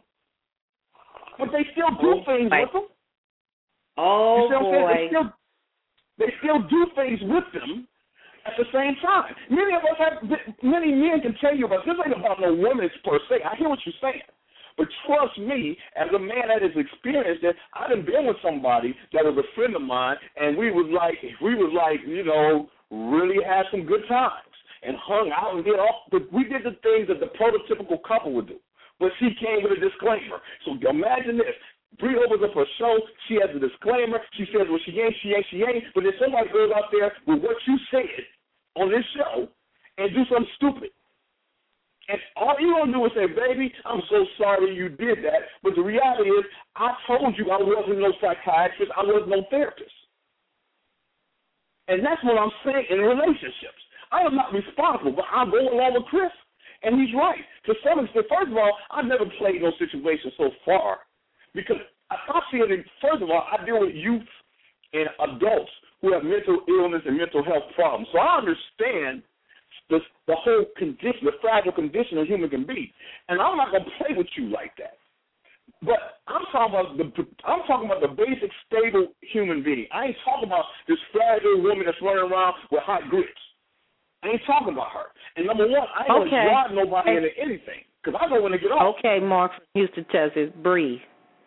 S5: But they still do oh, things with them.
S2: Oh,
S5: you
S2: boy.
S5: They still, they still do things with them at the same time. Many of us have, many men can tell you about, this ain't about no women per se. I hear what you're saying. But trust me, as a man that has experienced it, I done been with somebody that was a friend of mine, and we was like, we was like, you know, really had some good times and hung out and did all, but we did the things that the prototypical couple would do. But she came with a disclaimer. So imagine this. Bree opens up her show. She has a disclaimer. She says, well, she ain't, she ain't, she ain't. But then somebody goes out there with what you said on this show and do something stupid. And all you're going to do is say, baby, I'm so sorry you did that. But the reality is, I told you I wasn't no psychiatrist. I wasn't no therapist. And that's what I'm saying in relationships. I am not responsible, but I'm going along with Chris. And he's right. To some extent, first of all, I've never played no situation so far. Because I see it, in, first of all, I deal with youth and adults who have mental illness and mental health problems. So I understand the, the whole condition, the fragile condition a human can be. And I'm not going to play with you like that. But I'm talking about the I'm talking about the basic, stable human being. I ain't talking about this fragile woman that's running around with hot grits. I ain't talking about her. And number one, I ain't
S2: okay.
S5: going to drive nobody into anything because I know when to get off.
S2: Okay, Mark from Houston, Texas, breathe.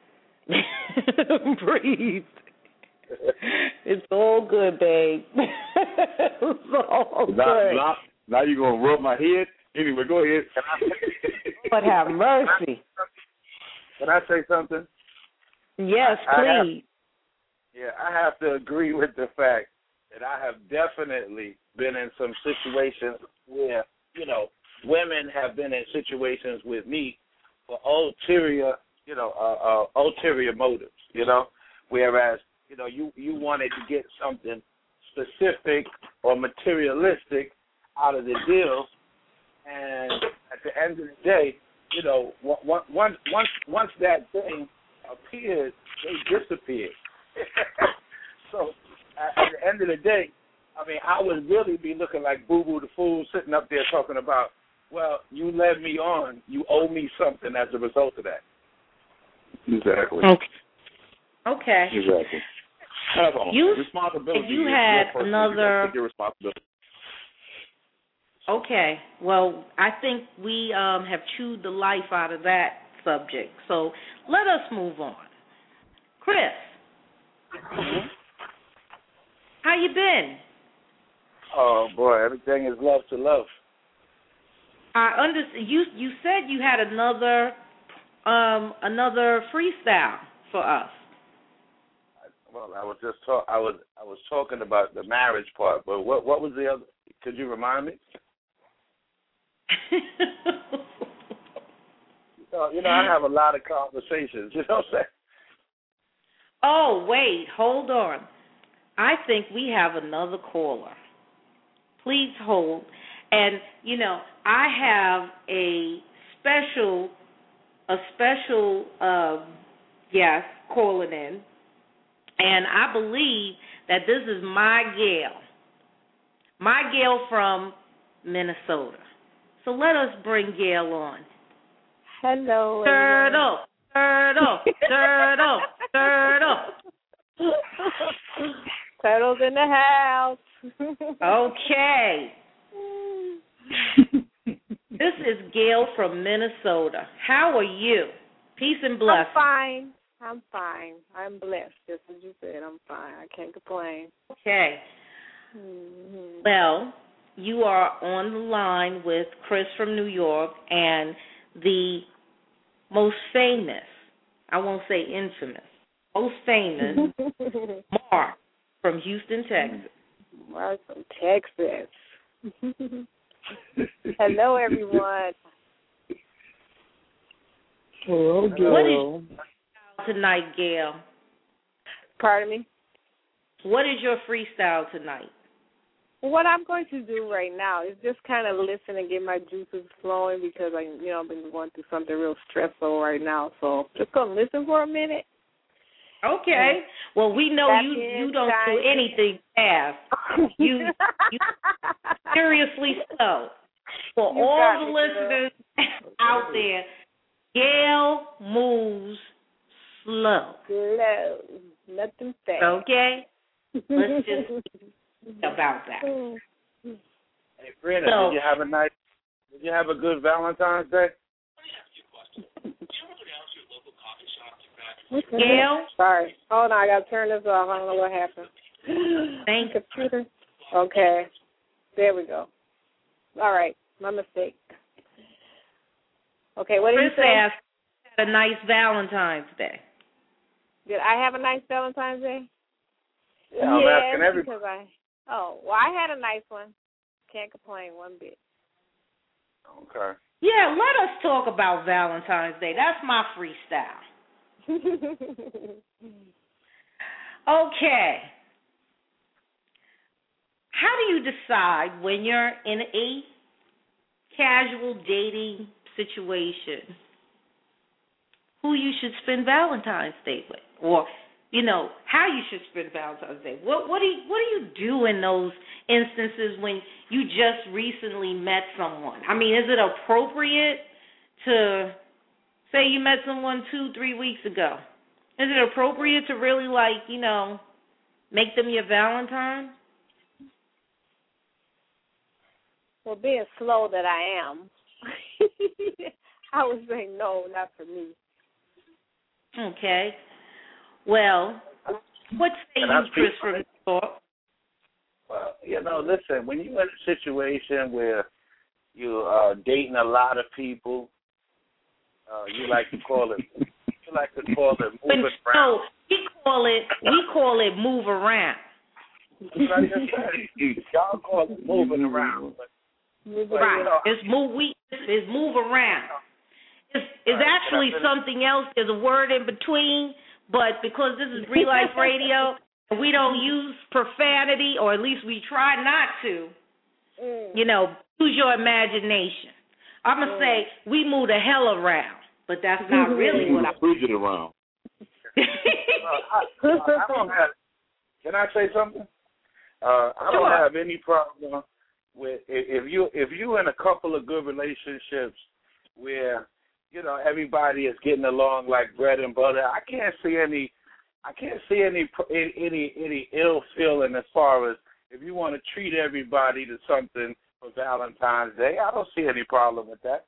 S2: Breathe. It's all good, babe. It's all good.
S5: Now, now, now you're going to rub my head? Anyway, go ahead.
S2: But have mercy.
S6: Can I say something?
S2: Yes,
S6: I,
S2: please.
S6: I have, yeah, I have to agree with the fact that I have definitely been in some situations where, you know, women have been in situations with me for ulterior, you know, uh, uh, ulterior motives, you know, whereas, you know, you, you wanted to get something specific or materialistic out of the deal, and at the end of the day, you know, once once once that thing appeared, they disappeared. So at, at the end of the day, I mean, I would really be looking like Boo Boo the Fool sitting up there talking about, well, you led me on, you owe me something as a result of that.
S5: Exactly.
S2: Okay. Okay.
S5: Exactly.
S2: You,
S5: responsibility.
S2: if you had
S5: is
S2: another.
S5: You take your responsibility.
S2: Okay. Well, I think we um, have chewed the life out of that subject. So let us move on. Chris,
S6: Mm-hmm.
S2: how you been?
S6: Oh boy, everything is love to love.
S2: I understand. You you said you had another um, another freestyle for us.
S6: Well, I was just talk. I was I was talking about the marriage part, but what what was the other? Could you remind me? So, you know, I have a lot of conversations. You know what I'm saying?
S2: Oh wait, hold on. I think we have another caller. Please hold. And you know, I have a special a special uh, guest calling in. And I believe that this is my gal, my gal from Minnesota. So let us bring Gail on.
S7: Hello.
S2: Turtle, turtle, turtle, turtle.
S7: Turtles in the house.
S2: Okay. This is Gail from Minnesota. How are you? Peace and blessings.
S7: I'm fine. I'm fine. I'm blessed, just as you said. I'm fine. I can't complain.
S2: Okay.
S7: Mm-hmm.
S2: Well, you are on the line with Chris from New York and the most famous, I won't say infamous, most famous Mark from Houston, Texas.
S7: Mark from Texas. Hello, everyone.
S6: Hello,
S2: What is tonight, Gail?
S7: Pardon me?
S2: What is your freestyle tonight?
S7: What I'm going to do right now is just kind of listen and get my juices flowing because I, you know, I've been going through something real stressful right now. So just gonna listen for a minute.
S2: Okay. Well, we know
S7: That
S2: you
S7: is
S2: you don't
S7: time.
S2: do anything fast. You, you seriously so. For
S7: You
S2: all
S7: got
S2: the
S7: me,
S2: listeners out there, Gail moves slow.
S7: Slow. Nothing fast.
S2: Okay? Let's just think about that.
S6: Hey, Brenda,
S2: So-
S6: did you have a nice? Did you have a good Valentine's Day?
S2: Gail?
S7: Sorry. Hold on, I gotta turn this off. I don't know what happened.
S2: Thank you.
S7: Computer. Okay. There we go. All right. My mistake. Okay, what did
S2: Chris
S7: you say?
S2: asked, had a nice Valentine's Day.
S7: Did I have a nice Valentine's Day?
S6: Yeah, I'm
S7: yes,
S6: asking everybody.
S7: because I. Oh, well, I had a nice one. Can't complain one bit.
S6: Okay.
S2: Yeah, let us talk about Valentine's Day. That's my freestyle. Okay. How do you decide when you're in a casual dating situation who you should spend Valentine's Day with, or you know how you should spend Valentine's Day? What what do you, what do you do in those instances when you just recently met someone? I mean, is it appropriate to say you met someone two, three weeks ago? Is it appropriate to really, like, you know, make them your Valentine?
S7: Well, being slow that I am, I would say no, not for me.
S2: Okay. Well, what say
S6: Can
S2: you,
S6: I
S2: Chris,
S6: speak?
S2: from New York?
S6: Well, you know, listen, when you're in a situation where you're uh, dating a lot of people, uh, you like to call it, you like to call it moving around.
S2: No, we call it we call it move around.
S6: That's what I just said. Y'all call it moving around. But
S7: Move
S6: But,
S2: Right.
S6: you know,
S2: It's move. We. It's move around. It's, it's
S6: Right.
S2: actually
S6: Can I finish?
S2: something else. There's a word in between, but because this is Free Life Radio, we don't use profanity, or at least we try not to.
S7: Mm.
S2: You know, use your imagination. I'm gonna
S7: Mm.
S2: say we move the hell around, but that's not really what I.
S5: Bridge it around.
S6: Uh, I, I, I don't have. Can I say something? Uh, I don't
S2: Sure.
S6: have any problem with if if you if you in a couple of good relationships where you know everybody is getting along like bread and butter. I can't see any. I can't see any any any ill feeling as far as if you want to treat everybody to something for Valentine's Day. I don't see any problem with that.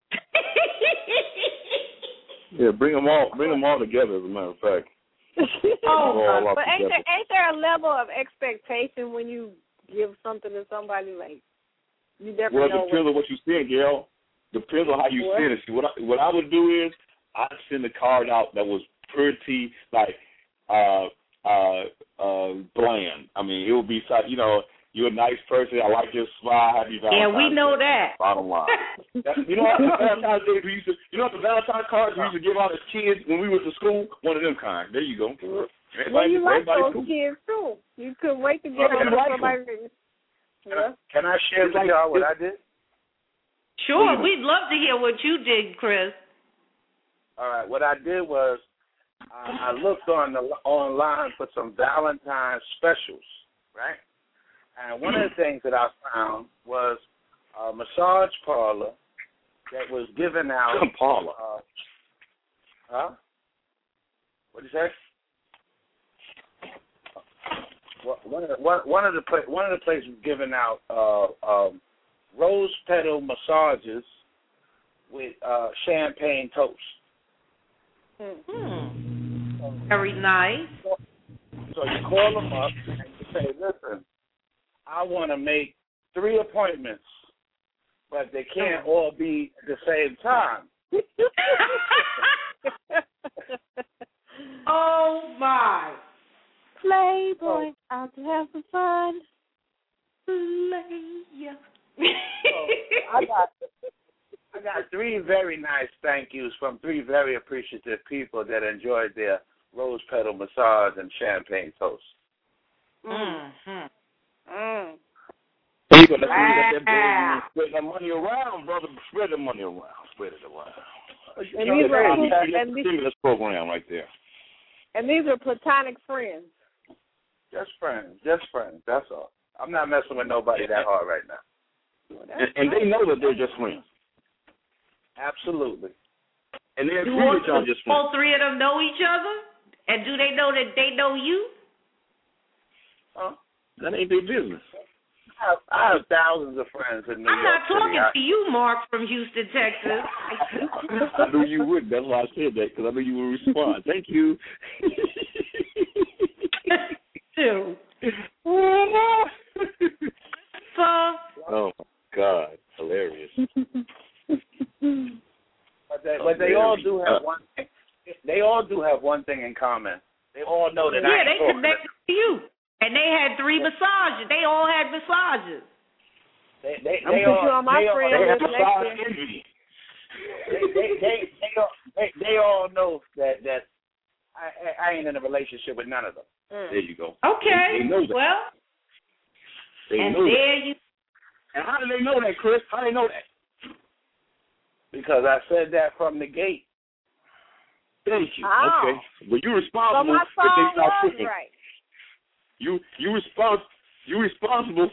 S5: Yeah, bring them all, bring them all together. As a matter of fact.
S7: Oh, but ain't there ain't there a level of expectation when you give something to somebody? Like you never
S5: well,
S7: know.
S5: it depends on what you send, Gail. Depends on how you
S7: What?
S5: send it. See, what I, what I would do is I'd send a card out that was pretty like uh uh uh bland. I mean, it would be you know. You're a nice person. I like your smile. Happy Valentine's
S2: Yeah, we know
S5: Day.
S2: that.
S5: Bottom line. That, you know what the Valentine's Day we used to, you know what the Valentine's cards we used to give out as kids when we went to school? One of them kind. There you go. Everybody,
S7: Well, you like
S5: everybody
S7: those
S5: cool.
S7: kids too. You couldn't wait to get
S5: Yeah,
S7: them
S5: you like
S7: somebody.
S6: Can I, can I share with y'all what I did?
S2: Sure, we'd love to hear what you did, Chris.
S6: All right, what I did was I, I looked on the online for some Valentine's specials, right? And one of the things that I found was a massage parlor that was giving out.
S5: Parlor.
S6: Uh, huh? What did you say? Well, one of the, one, one of the pla- one of the places was giving out uh, um, rose petal massages with uh, champagne toast.
S2: Hmm. Very nice.
S6: So you call them up and you say, "Listen, I want to make three appointments, but they can't all be at the same time."
S2: Oh my!
S7: Playboy, out to have some fun.
S2: Play.
S6: So I got I got three very nice thank yous from three very appreciative people that enjoyed their rose petal massage and champagne toast.
S2: Mm-hmm.
S7: Mm.
S5: So you gonna let them spread that money around, brother. Spread the money around. Spread it around.
S7: And these are
S5: That's
S7: and
S5: the
S7: these,
S5: stimulus program right there.
S7: and these are platonic friends.
S6: Just friends, just friends. That's all. I'm not messing with nobody that hard right now.
S7: Well,
S5: And, and they know that they're just friends.
S6: Absolutely.
S5: And they
S2: Do
S5: agree
S2: all,
S5: with y'all just friends.
S2: all three of them know each other? And do they know that they know you?
S6: Huh?
S5: That ain't their business.
S6: I have, I have thousands of friends in New
S2: I'm
S6: York
S2: not talking
S6: City.
S2: to you, Mark, from Houston, Texas.
S5: I knew you would. That's why I said that, because I knew you would respond. Thank you.
S2: Too. So,
S5: Oh, my God. Hilarious.
S6: But they, but they all do have one. They all do have one thing in common. They all know that I
S2: yeah,
S6: ain't
S2: they
S6: talking
S2: connected to you. And they had three massages. They all had massages.
S6: They they
S7: I'm
S6: they
S7: put
S6: all
S7: you on my
S6: they all,
S7: friend
S5: They have
S7: list
S5: massage
S7: next year.
S5: envy.
S6: they, they, they, they, all, they, they all know that that I, I I ain't in a relationship with none of them.
S5: There you go.
S2: Okay.
S5: They, they know that.
S2: Well,
S5: They
S2: and
S5: know
S2: there
S5: that.
S2: you.
S5: And how do they know that, Chris? How do they know that?
S6: Because I said that from the gate.
S5: Thank you.
S7: Oh.
S5: Okay. Well, you're
S7: So
S5: responsible
S7: my
S5: if they
S7: song
S5: start
S7: was
S5: cooking.
S7: right.
S5: You you respons you responsible.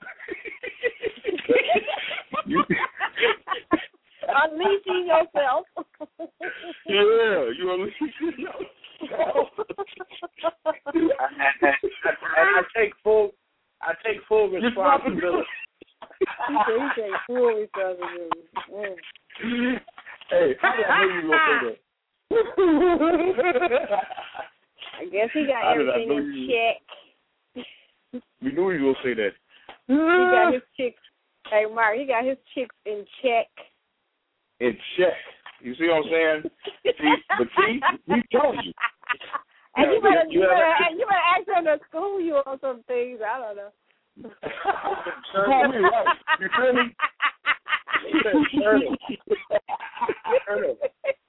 S5: you,
S7: Unleashing yourself.
S5: yeah, you unleashing yourself.
S6: And I, I, I take full I take full responsibility.
S7: He said he takes full responsibility. Mm.
S5: Hey, how did I know you were gonna say that?
S7: I guess he got
S5: How did I
S7: everything
S5: know
S7: in
S5: you-
S7: check.
S5: We knew you were gonna say that.
S7: He got his chicks. Hey, Mark, he got his chicks in check.
S5: In check. You see what I'm saying? See, but see, we told you.
S7: And you better,
S6: You
S7: you
S6: ever-
S7: better, you better ask them to school you on some things. I don't know.
S3: Call me right. You feel me? Turtle. Turtle.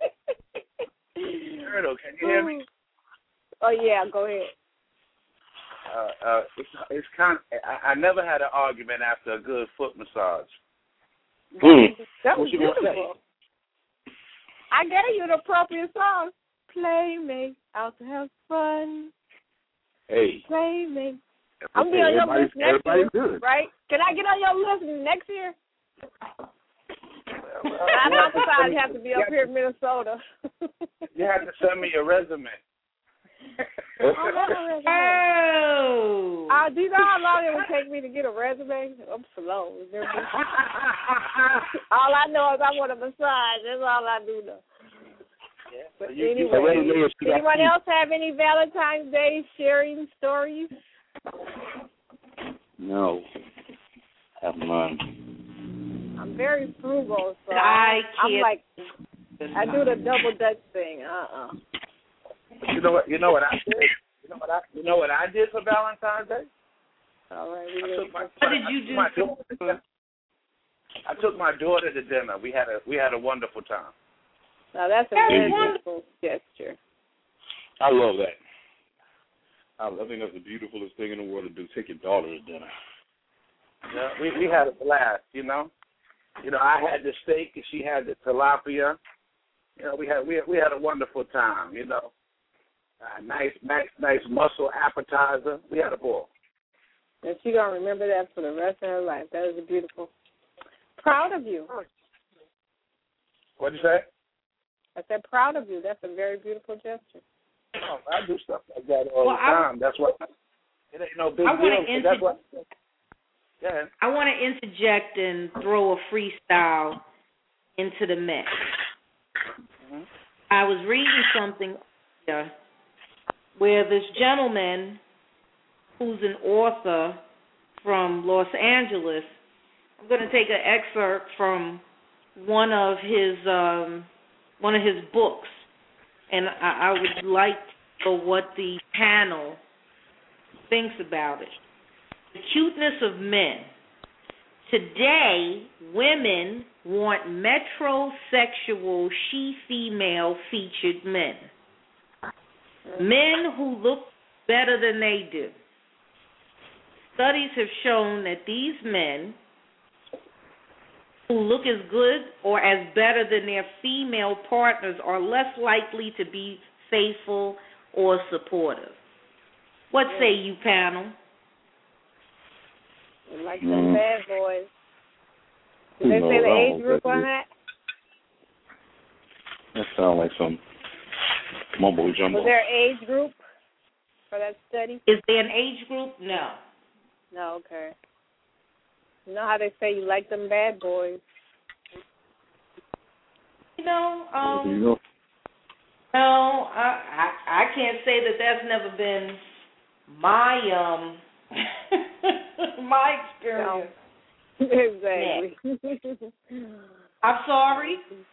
S3: Turtle, can you hear me?
S7: Oh yeah, go ahead.
S6: Uh, uh, it's, it's kind. Of, I, I never had an argument after a good foot massage.
S5: Mm.
S7: That was
S3: What you gonna
S7: beautiful. I gave you the appropriate song. Playmate, out to have fun.
S5: Hey.
S7: Playmate. I'm be on your list next year, good. Right? Can I get on your list next year? I'm not surprised you have to be up here in Minnesota.
S6: You have to send me your resume.
S2: Oh.
S7: Uh, do you know how long it would take me to get a resume? I'm slow. All I know is I want a massage. That's all I do know.
S6: Yeah.
S7: But
S6: You- you-
S7: anyway, anyone else have any Valentine's Day sharing stories?
S5: No. Have none.
S7: I'm very frugal, so
S2: I
S7: I'm
S2: can't.
S7: like, I do the double Dutch thing. Uh-uh.
S6: You know what? You know what I did. You know what I? You know what I did for Valentine's Day?
S7: All right.
S6: I took my,
S2: What did you do?
S6: my daughter, I took my daughter to dinner. We had a we had a wonderful time.
S7: Now that's a
S2: That's
S7: very
S2: wonderful.
S7: beautiful gesture.
S5: I love that. I, I think that's the beautifulest thing in the world to do. Take your daughter to dinner.
S6: Yeah, we we had a blast. You know, you know I had the steak and she had the tilapia. You know, we had we had, we had a wonderful time. You know, uh, nice nice nice mussel appetizer. We had a ball.
S7: And she's going to remember that for the rest of her life. That is beautiful. Proud of you.
S6: What'd you say?
S7: I said proud of you. That's a very beautiful gesture.
S6: Oh, I do stuff like that all
S2: Well,
S6: the time. That's what. It ain't no big
S2: I wanna
S6: deal. That's what. Yeah.
S2: I want to interject and throw a freestyle into the mix.
S6: Mm-hmm.
S2: I was reading something earlier where this gentleman, who's an author from Los Angeles, I'm going to take an excerpt from one of his um, one of his books, and I, I would like to know what the panel thinks about it. The cuteness of men. Today, women want metrosexual, she-female featured men. Men who look better than they do. Studies have shown that these men who look as good or as better than their female partners are less likely to be faithful or supportive. What say you, panel?
S7: Like some bad boys. Did they say the age group on that?
S5: That sounds like some mumbo jumbo.
S7: Was there an age group for that study?
S2: Is there an age group? No.
S7: No, okay. You know how they say you like them bad boys?
S2: You know, um,
S5: you know?
S2: no, I, I I can't say that that's never been my um my experience.
S7: No. Exactly.
S2: I'm sorry.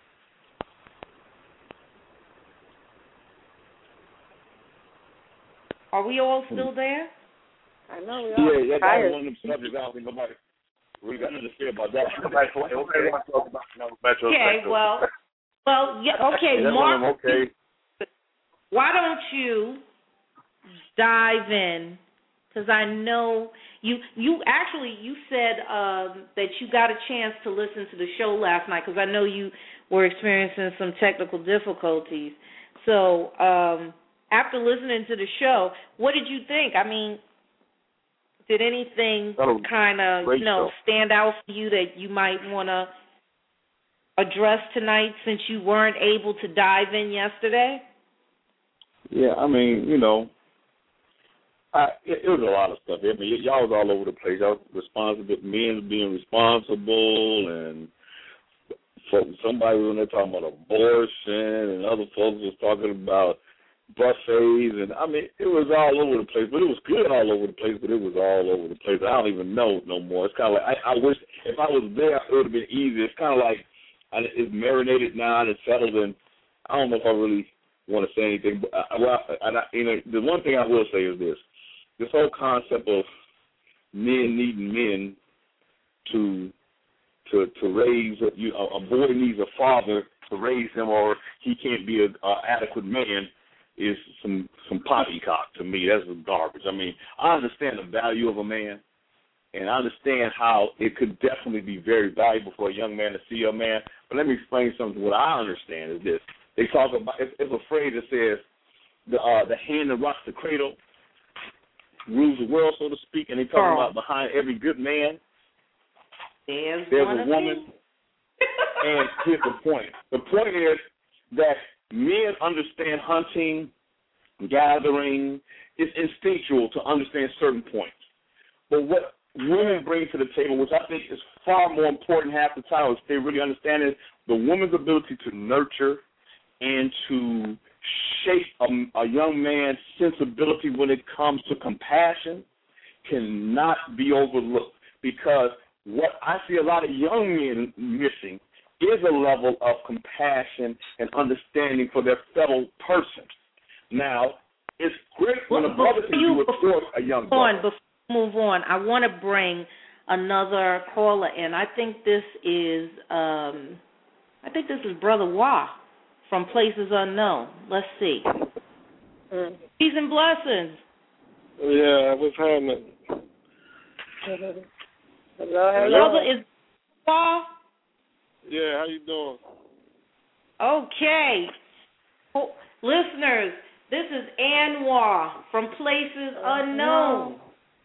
S2: Are we all still there?
S7: I know we
S5: Yeah,
S7: are
S5: yeah, that
S7: tired.
S5: was one of them subjects I don't think nobody really got nothing to say about that.
S6: Nobody want to talk about no metro.
S2: Okay, well, well, yeah, okay,
S5: Yeah,
S2: Mark.
S5: one of them, okay.
S2: Why don't you dive in? Because I know you. You actually you said um, that you got a chance to listen to the show last night. Because I know you were experiencing some technical difficulties. So um, after listening to the show, what did you think? I mean, did anything kind of you know
S5: show.
S2: stand out for you that you might want to address tonight since you weren't able to dive in yesterday?
S5: Yeah, I mean, you know, I, it, it was a lot of stuff. I mean, y- y'all was all over the place. Y'all was responsible, men being responsible, and folks, somebody was in there talking about abortion, and other folks was talking about buffets, and I mean, it was all over the place. But it was good all over the place, but it was all over the place. I don't even know no more. It's kind of like, I, I wish if I was there, it would have been easier. It's kind of like I, it's marinated now and it's settled, and I don't know if I really want to say anything, but I, well, I, I, you know, the one thing I will say is this: this whole concept of men needing men to to to raise a, you, a boy needs a father to raise him, or he can't be an adequate man is some some poppycock to me. That's garbage. I mean, I understand the value of a man, and I understand how it could definitely be very valuable for a young man to see a man. But let me explain something. What I understand is this: they talk about it's, it's a phrase that says the uh, the hand that rocks the cradle rules the world, so to speak, and they talk
S2: oh.
S5: about behind every good man
S2: there's,
S5: there's a woman. And here's the point: the point is that men understand hunting, gathering. It's instinctual to understand certain points. But what women bring to the table, which I think is far more important half the time, if they really understand it, the woman's ability to nurture and to shape a, a young man's sensibility when it comes to compassion cannot be overlooked. Because what I see a lot of young men missing is a level of compassion and understanding for their fellow person. Now, it's great when a brother can do it for a young brother.
S2: Before we move on, I want to bring another caller in. I think this is, um, I think this is Brother Wah from Places Unknown. Let's see.
S7: Mm.
S2: Peace and blessings.
S8: Yeah, what's happening?
S7: Hello, hello.
S2: Brother is Wah.
S8: Yeah, how you doing?
S2: Okay. Oh, listeners, this is Anwar from Places Unknown.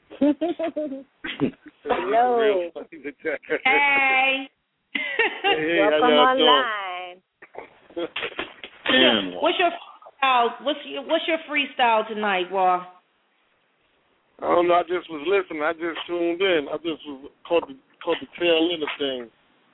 S7: Hello.
S2: Hey.
S8: Hey,
S7: welcome online.
S2: What's your freestyle? What's your What's your freestyle tonight, War?
S8: I don't know. I just was listening. I just tuned in. I just was caught the caught the tail end of things.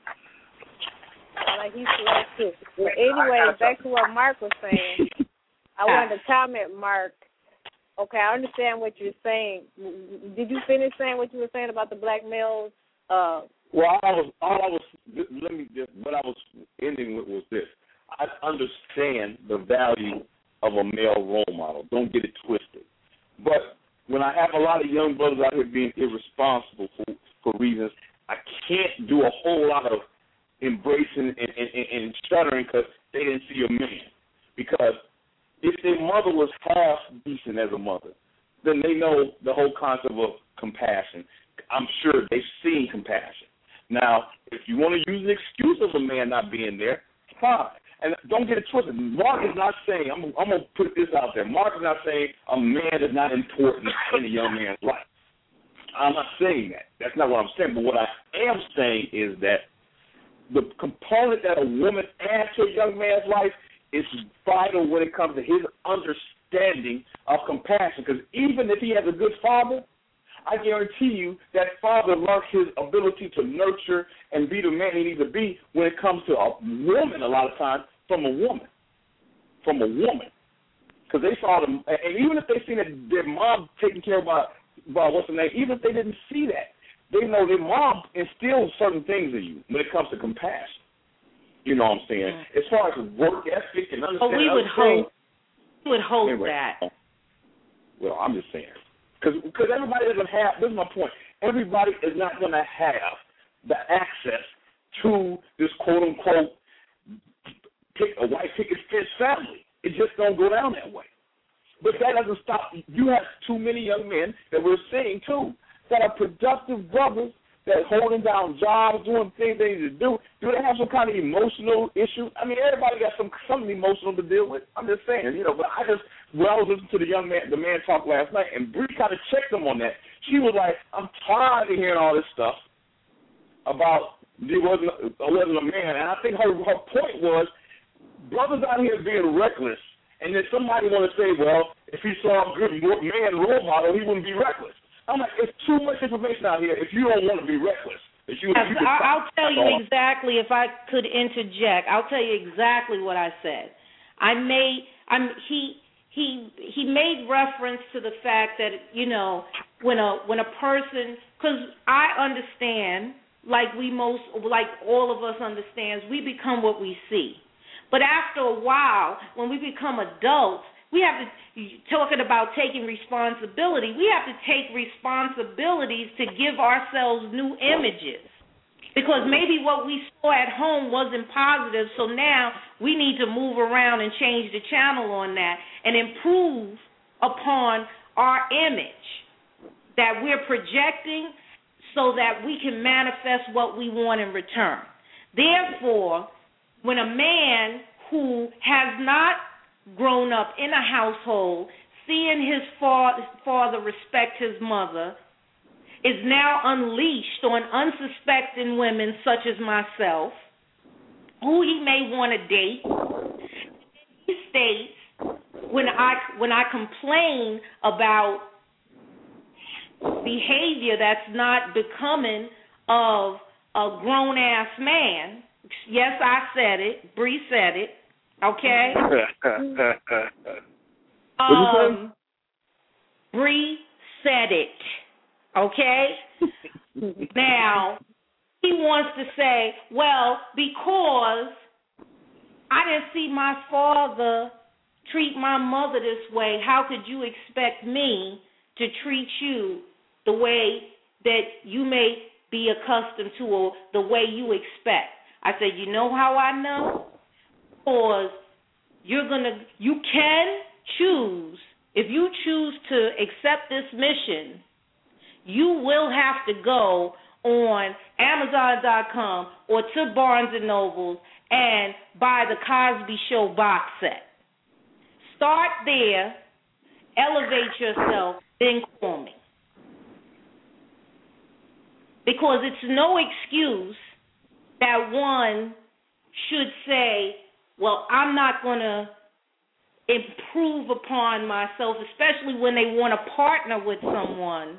S7: Like he's slow too. But anyway, back to what Mark was saying. I wanted to comment, Mark. Okay, I understand what you're saying. Did you finish saying what you were saying about the black males? Uh,
S5: well, I was, all I was, let me just, what I was ending with was this. I understand the value of a male role model. Don't get it twisted. But when I have a lot of young brothers out here being irresponsible for, for reasons, I can't do a whole lot of embracing and, and, and shuddering because they didn't see a man. Because if their mother was half decent as a mother, then they know the whole concept of compassion. I'm sure they've seen compassion. Now, if you want to use an excuse of a man not being there, fine. And don't get it twisted. Mark is not saying, I'm, I'm going to put this out there, Mark is not saying a man is not important in a young man's life. I'm not saying that. That's not what I'm saying. But what I am saying is that the component that a woman adds to a young man's life is vital when it comes to his understanding of compassion. Because even if he has a good father, I guarantee you that father learned his ability to nurture and be the man he needs to be when it comes to a woman a lot of times from a woman. From a woman. Because they saw them, and even if they seen that their mom taking care of, about, about what's the name, even if they didn't see that, they know their mom instills certain things in you when it comes to compassion. You know what I'm saying? As far as work ethic and understanding.
S2: Oh, we would hope. We would hope
S5: anyway,
S2: that.
S5: Well, I'm just saying. Because everybody doesn't have, this is my point, everybody is not going to have the access to this quote-unquote pick, a white picket fence family. It just don't go down that way. But that doesn't stop. You have too many young men that we're seeing, too, that are productive brothers that holding down jobs, doing things they need to do. Do they have some kind of emotional issue? I mean, everybody got some something emotional to deal with. I'm just saying, you know, but I just, when I was listening to the young man, the man talk last night, and Bree kind of checked him on that. She was like, I'm tired of hearing all this stuff about he wasn't, I wasn't a man. And I think her, her point was, brothers out here being reckless, and then somebody want to say, well, if he saw a good man role model, he wouldn't be reckless. I'm like, it's too much information out here if you don't want to be reckless. If you,
S2: yes,
S5: if you
S2: I'll tell you exactly, if I could interject, I'll tell you exactly what I said. I made, I'm, he, he, he made reference to the fact that, you know, when a, when a person, because I understand, like we most, like all of us understands, we become what we see. But after a while, when we become adults, we have to, talking about taking responsibility, we have to take responsibilities to give ourselves new images. Because maybe what we saw at home wasn't positive, so now we need to move around and change the channel on that and improve upon our image that we're projecting so that we can manifest what we want in return. Therefore, when a man who has not grown up in a household, seeing his father respect his mother, is now unleashed on unsuspecting women such as myself, who he may want to date. He states, when I when I complain about behavior that's not becoming of a grown-ass man, yes, I said it, Bree said it, okay? um, Bree said it. Okay? Now, he wants to say, well, because I didn't see my father treat my mother this way, how could you expect me to treat you the way that you may be accustomed to or the way you expect? I said, you know how I know? Because you're gonna, you can choose, if you choose to accept this mission, you will have to go on Amazon dot com or to Barnes and Noble and buy the Cosby Show box set. Start there, elevate yourself, then call me. Because it's no excuse that one should say, well, I'm not going to improve upon myself, especially when they want to partner with someone.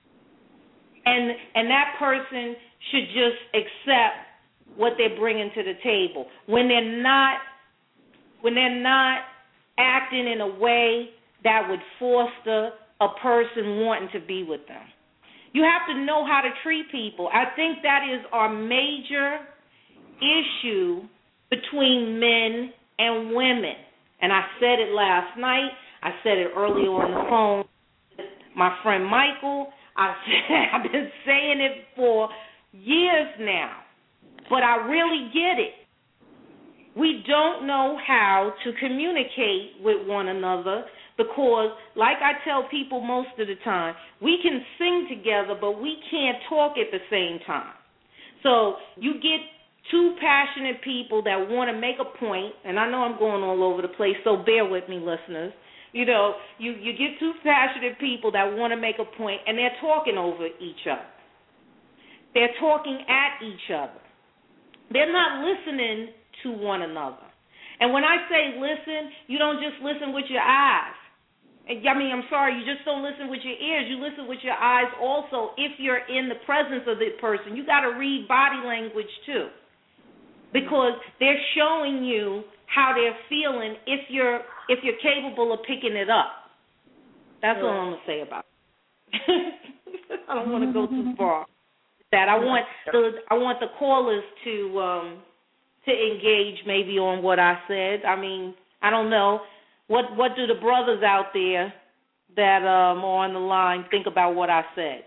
S2: And and that person should just accept what they're bringing to the table when they're not when they're not acting in a way that would foster a person wanting to be with them. You have to know how to treat people. I think that is our major issue between men and women. And I said it last night. I said it earlier on the phone with my friend Michael. I said, I've been saying it for years now, but I really get it. We don't know how to communicate with one another because, like I tell people most of the time, we can sing together, but we can't talk at the same time. So you get two passionate people that want to make a point, and I know I'm going all over the place, so bear with me, listeners. You know, you, you get two passionate people that want to make a point, and they're talking over each other. They're talking at each other. They're not listening to one another. And when I say listen, you don't just listen with your eyes. I mean, I'm sorry, you just don't listen with your ears. You listen with your eyes also if you're in the presence of the person. You got to read body language too, because they're showing you how they're feeling if you're if you're capable of picking it up. That's all I'm gonna say about it. I don't want to go too far. That I want the I want the callers to um, to engage maybe on what I said. I mean, I don't know what what do the brothers out there that um, are on the line think about what I said.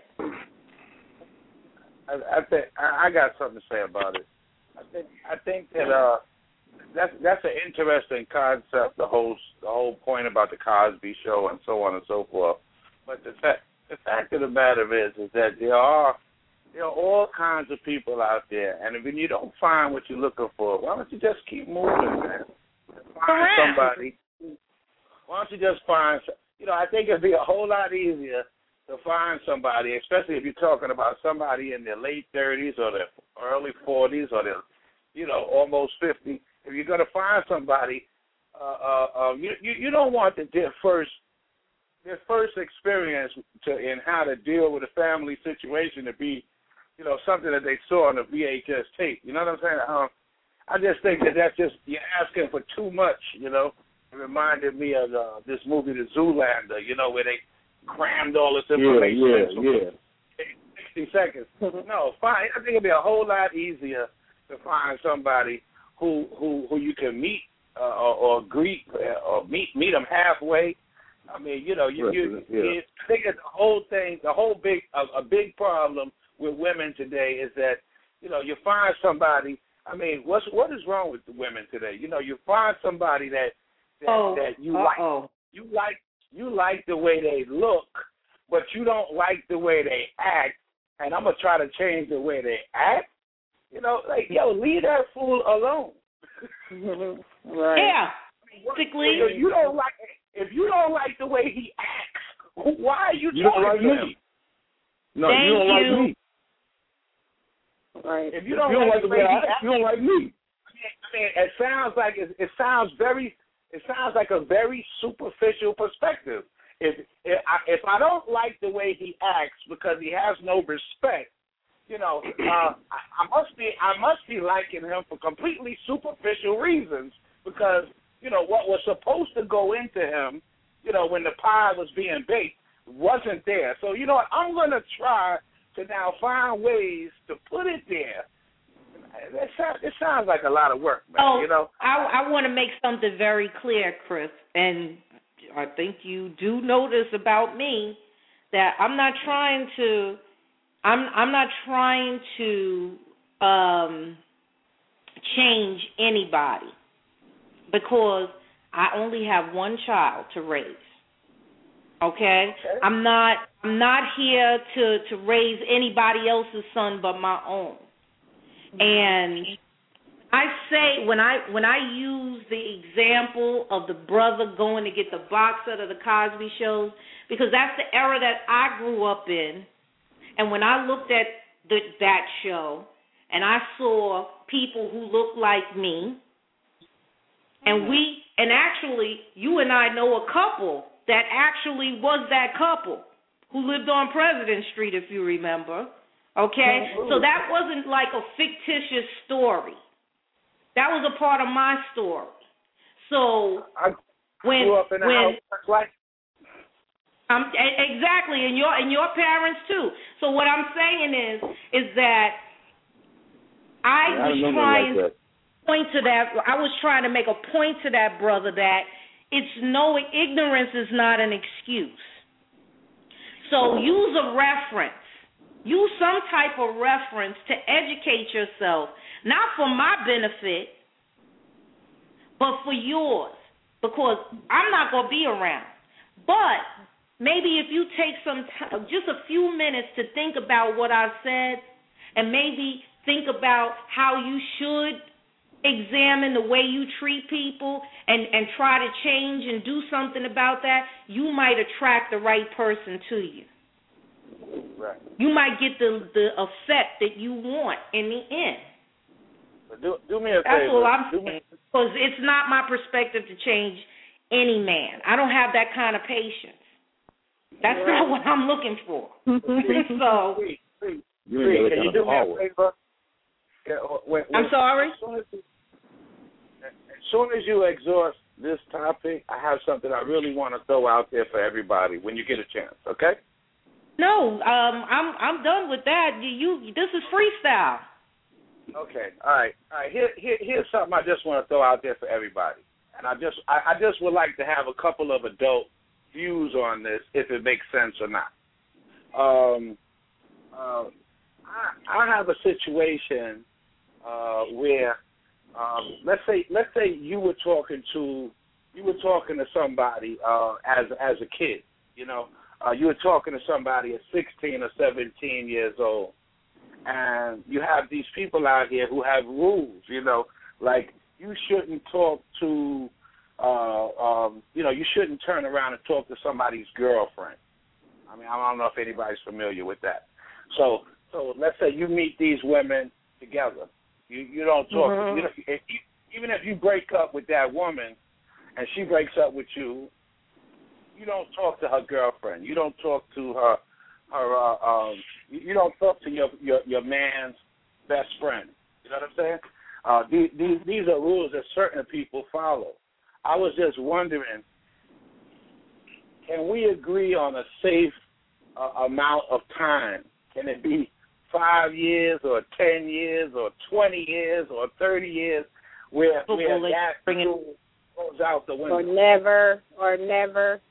S6: I, I think I got something to say about it. I think I think that uh. That's that's an interesting concept. The whole the whole point about the Cosby Show and so on and so forth. But the fact the fact of the matter is is that there are there are all kinds of people out there, and when you don't find what you're looking for, why don't you just keep moving, man? Find somebody. Why don't you just find? You know, I think it'd be a whole lot easier to find somebody, especially if you're talking about somebody in their late thirties or their early forties or their, you know, almost fifty. If you're going to find somebody, uh, uh, uh, you, you you don't want the, their first their first experience to in how to deal with a family situation to be, you know, something that they saw on a V H S tape. You know what I'm saying? Um, I just think that that's just you're asking for too much. You know, it reminded me of uh, this movie, The Zoolander. You know, where they crammed all this information
S5: yeah, yeah,
S6: in yeah. sixty seconds. No, fine. I think it'd be a whole lot easier to find somebody who who who you can meet uh, or, or greet or meet meet them halfway. I mean, you know, you, you,
S5: yeah.
S6: you I think the whole thing, the whole big a, a big problem with women today is that, you know, you find somebody. I mean, what's what is wrong with the women today? You know, you find somebody that that,
S2: oh,
S6: that you
S2: uh-oh.
S6: like. You like you like the way they look, but you don't like the way they act. And I'm gonna try to change the way they act. You know, like yo, leave that fool alone.
S7: Right.
S2: Yeah. Basically,
S6: if you don't like if you don't like the way he acts, why are you,
S5: You
S6: talking
S5: don't like
S6: to
S5: me.
S6: him?
S5: No,
S2: Thank
S5: you don't
S2: you.
S5: like me.
S7: Right.
S6: If you don't,
S5: you don't
S6: like,
S5: like the
S6: the
S5: way
S6: way
S5: I
S6: he
S5: act,
S6: acts,
S5: you don't like me.
S6: I mean, it sounds like it, it sounds very. It sounds like a very superficial perspective. If if I, if I don't like the way he acts because he has no respect, you know, uh, I, I must be I must be liking him for completely superficial reasons because you know what was supposed to go into him, you know, when the pie was being baked wasn't there. So you know what, I'm gonna try to now find ways to put it there. It sounds, it sounds like a lot of work, man.
S2: Oh,
S6: you know,
S2: I, I want to make something very clear, Chris, and I think you do know this about me, that I'm not trying to, I'm I'm not trying to um, change anybody because I only have one child to raise. Okay?
S6: Okay.
S2: I'm not I'm not here to, to raise anybody else's son but my own. And I say when I when I use the example of the brother going to get the box set of the Cosby shows, because that's the era that I grew up in, and when I looked at the, that show and I saw people who looked like me, and we and actually you and I know a couple that actually was that couple who lived on President Street, if you remember. Okay? So that wasn't like a fictitious story. That was a part of my story. So
S6: I
S2: when
S6: grew up in a
S2: when
S6: house like
S2: um, exactly, and your and your parents too. So what I'm saying is is that I
S5: Yeah, I
S2: was
S5: remember
S2: trying
S5: like that.
S2: to point to that. I was trying to make a point to that brother that it's no ignorance is not an excuse. So use a reference. Use some type of reference to educate yourself, not for my benefit, but for yours, because I'm not going to be around. But maybe if you take some time, just a few minutes to think about what I said, and maybe think about how you should examine the way you treat people and, and try to change and do something about that, you might attract the right person to you.
S6: right.
S2: You might get the, the effect that you want in the end.
S6: But do do me a
S2: That's
S6: favor.
S2: all I'm
S6: do
S2: saying. Because it's not my perspective to change any man. I don't have that kind of patience. That's not what I'm looking for. So,
S6: Wait, wait,
S5: You
S6: wait,
S5: ain't
S6: can you
S5: got
S6: do me a
S5: power.
S6: favor? Yeah, when, when,
S2: I'm sorry?
S6: As soon as, you, as soon as you exhaust this topic, I have something I really want to throw out there for everybody when you get a chance, okay?
S2: No, um, I'm I'm done with that. You, you this is freestyle.
S6: Okay, all right, all right. Here, here, here's something I just want to throw out there for everybody, and I just, I, I just would like to have a couple of adult views on this, if it makes sense or not. Um, uh, I, I have a situation uh, where, um, let's say, let's say you were talking to, you were talking to somebody uh, as as a kid, you know, uh, you were talking to somebody at sixteen or seventeen years old. And you have these people out here who have rules, you know, like you shouldn't talk to, uh, um, you know, you shouldn't turn around and talk to somebody's girlfriend. I mean, I don't know if anybody's familiar with that. So, so let's say you meet these women together. You you don't talk.
S2: Mm-hmm.
S6: You know, if you, even if you break up with that woman, and she breaks up with you, you don't talk to her girlfriend. You don't talk to her. Her, uh, um, you don't talk to your, your your man's best friend. You know what I'm saying? Uh, these, these these are rules that certain people follow. I was just wondering, can we agree on a safe uh, amount of time? Can it be five years or ten years or twenty years or thirty years? Where, where that
S2: bring it.
S6: rule, goes out the window.
S7: Or never, or never.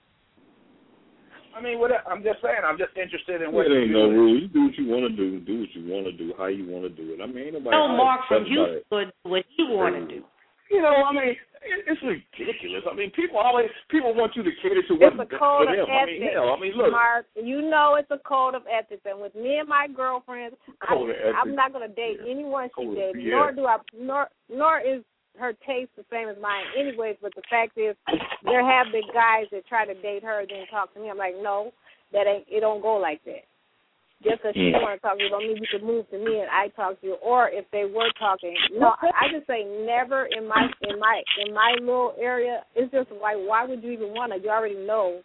S6: I mean, what I'm just saying. I'm just interested in what
S5: it
S6: you
S5: ain't
S6: do.
S5: no rule. You do what you want to do. Do what you want to do. How you want to do it. I mean, ain't nobody.
S2: No, Mark from
S5: Houston
S2: would do what he want to do.
S5: You know, I mean, it's ridiculous. I mean, people always people want you to cater to what's
S7: It's a
S5: best
S7: code
S5: for
S7: of
S5: them. I
S7: ethics,
S5: mean, hell, I mean, look.
S7: Mark, you know it's a code of ethics. And with me and my girlfriends, I,
S5: Code of ethics.
S7: I'm not going to date
S5: Yeah.
S7: anyone she
S5: Code of-
S7: dated,
S5: yeah.
S7: nor do I, nor nor is her taste the same as mine anyways. But the fact is, there have been guys that try to date her and then talk to me. I'm like, no, that ain't. It don't go like that. Just because she
S5: Mm.
S7: want to talk to you don't mean you can move to me and I talk to you. Or if they were talking, no, I just say never in my in my in my little area. It's just like, why would you even want to? You already know.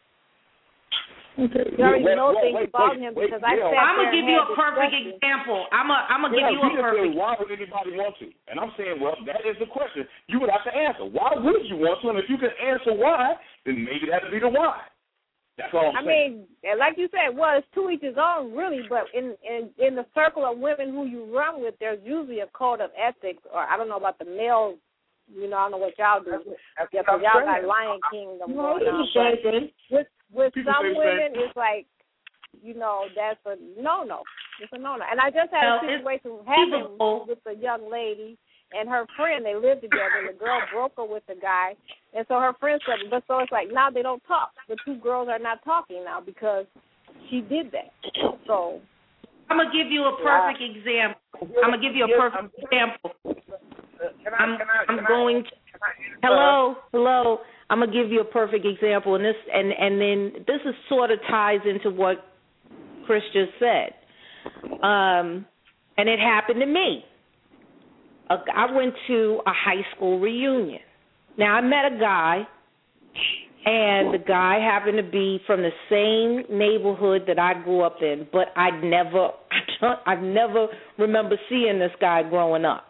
S5: Okay.
S7: You already
S5: Wait,
S7: know
S5: wait,
S7: things
S5: wait,
S7: about
S5: wait,
S7: him
S5: wait,
S7: because I
S5: yeah.
S7: sat
S2: I'm
S7: there
S2: gonna give
S7: and
S2: you
S7: had
S2: a perfect
S7: discussions.
S2: example. I'm a, I'm gonna
S5: Yeah,
S2: give you a
S5: just
S2: perfect.
S5: said, why would anybody want to? And I'm saying, well, that is the question. You would have to answer. Why would you want to? And if you can answer why, then maybe that would be the why. That's all I'm
S7: I
S5: saying.
S7: mean, like you said, well, it's to each his own, really. But in, in in the circle of women who you run with, there's usually a code of ethics, or I don't know about the male. You know, I don't know what y'all do.
S6: That's
S7: Yeah,
S6: what I'm
S7: because y'all
S6: saying.
S7: got Lion Kingdom
S5: No,
S7: going
S5: it's
S7: on.
S5: the same
S7: But
S5: thing.
S7: with with
S5: People
S7: some
S5: say the
S7: women,
S5: same.
S7: it's like, you know, that's a no no. It's a no no. And I just had
S2: Well,
S7: a
S2: it's
S7: situation happen
S2: people-
S7: with a young lady and her friend. They lived together. And the girl broke her with the guy, and so her friend said, but so it's like now they don't talk. The two girls are not talking now because she did that. So
S2: I'm gonna give you a perfect example. I'm gonna give you a
S6: Yes,
S2: perfect
S6: I'm-
S2: example.
S6: Uh, Can I?
S2: I'm
S6: Can I?
S2: I'm
S6: can
S2: going.
S6: I,
S2: To,
S6: can I answer?
S2: hello, hello. I'm gonna give you a perfect example, and this and and then this is sort of ties into what Chris just said. Um, and it happened to me. Uh, I went to a high school reunion. Now I met a guy, and the guy happened to be from the same neighborhood that I grew up in, but I never, I never remember seeing this guy growing up.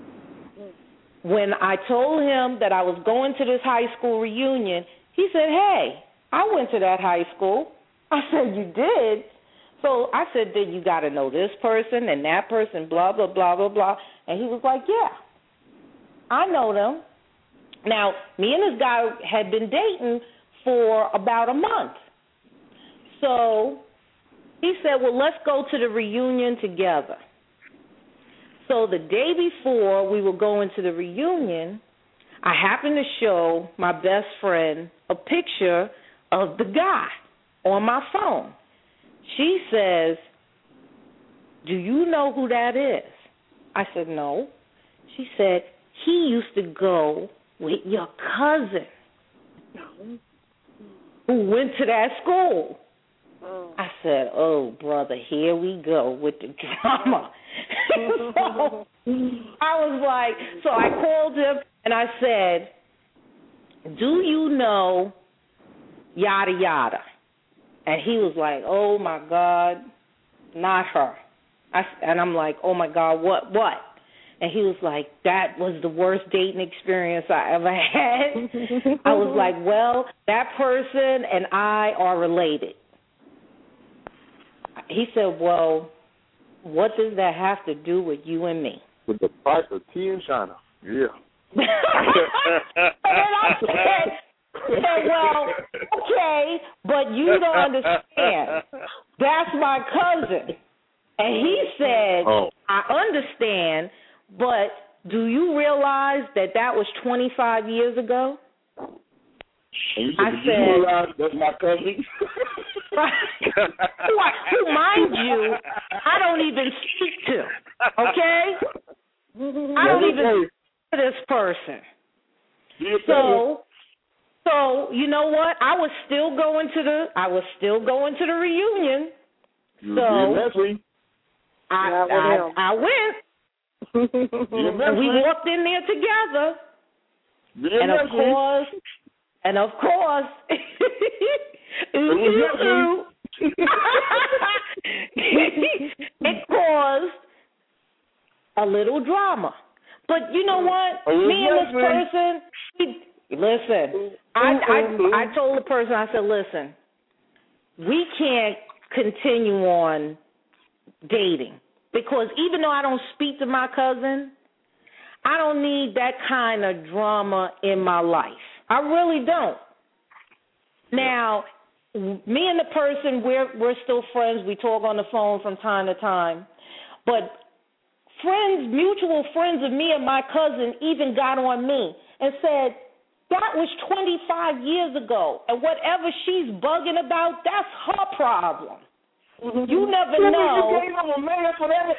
S2: When I told him that I was going to this high school reunion, he said, hey, I went to that high school. I said, you did? So I said, then you got to know this person and that person, blah, blah, blah, blah, blah. And he was like, yeah, I know them. Now, me and this guy had been dating for about a month. So he said, well, let's go to the reunion together. So the day before we were going to the reunion, I happened to show my best friend a picture of the guy on my phone. She says, do you know who that is? I said, no. She said, he used to go with your cousin who went to that school.
S7: oh.
S2: I said, oh, brother, here we go with the drama. So I was like, so I called him and I said, do you know yada yada? And he was like, oh, my God, not her. I, and I'm like, oh, my God, what, what? And he was like, that was the worst dating experience I ever had. I was like, well, that person and I are related. He said, well, what does that have to do with you and me?
S8: With the price of tea in China. Yeah.
S2: And then I said, said, well, okay, but you don't understand. That's my cousin. And he said,
S8: Oh.
S2: I understand, but do you realize that that was twenty-five years ago?
S5: And you said,
S2: I
S5: did
S2: said-
S5: you realize that's my cousin?
S2: who, I, who, mind you, I don't even speak to, okay? I don't even speak to this person. So, so you know what? I was still going to the, I was still going to the reunion.
S5: You
S2: So,
S5: were being messy.
S2: I,
S7: Yeah, with
S2: I,
S7: him.
S2: I went,
S5: Being
S2: and
S5: messy.
S2: we walked in there together.
S5: Being
S2: And of
S5: messy.
S2: course, and of course,
S5: was
S2: it caused a little drama. But you know what?
S5: It was
S2: Me and this
S5: messy.
S2: person, we, listen, I, I, I told the person, I said, listen, we can't continue on dating because even though I don't speak to my cousin, I don't need that kind of drama in my life. I really don't. Now, me and the person, we're we're still friends. We talk on the phone from time to time. But friends, mutual friends of me and my cousin even got on me and said, that was twenty-five years ago. And whatever she's bugging about, that's her problem. Mm-hmm. You never
S3: you
S2: know.
S3: You gave him a man for that?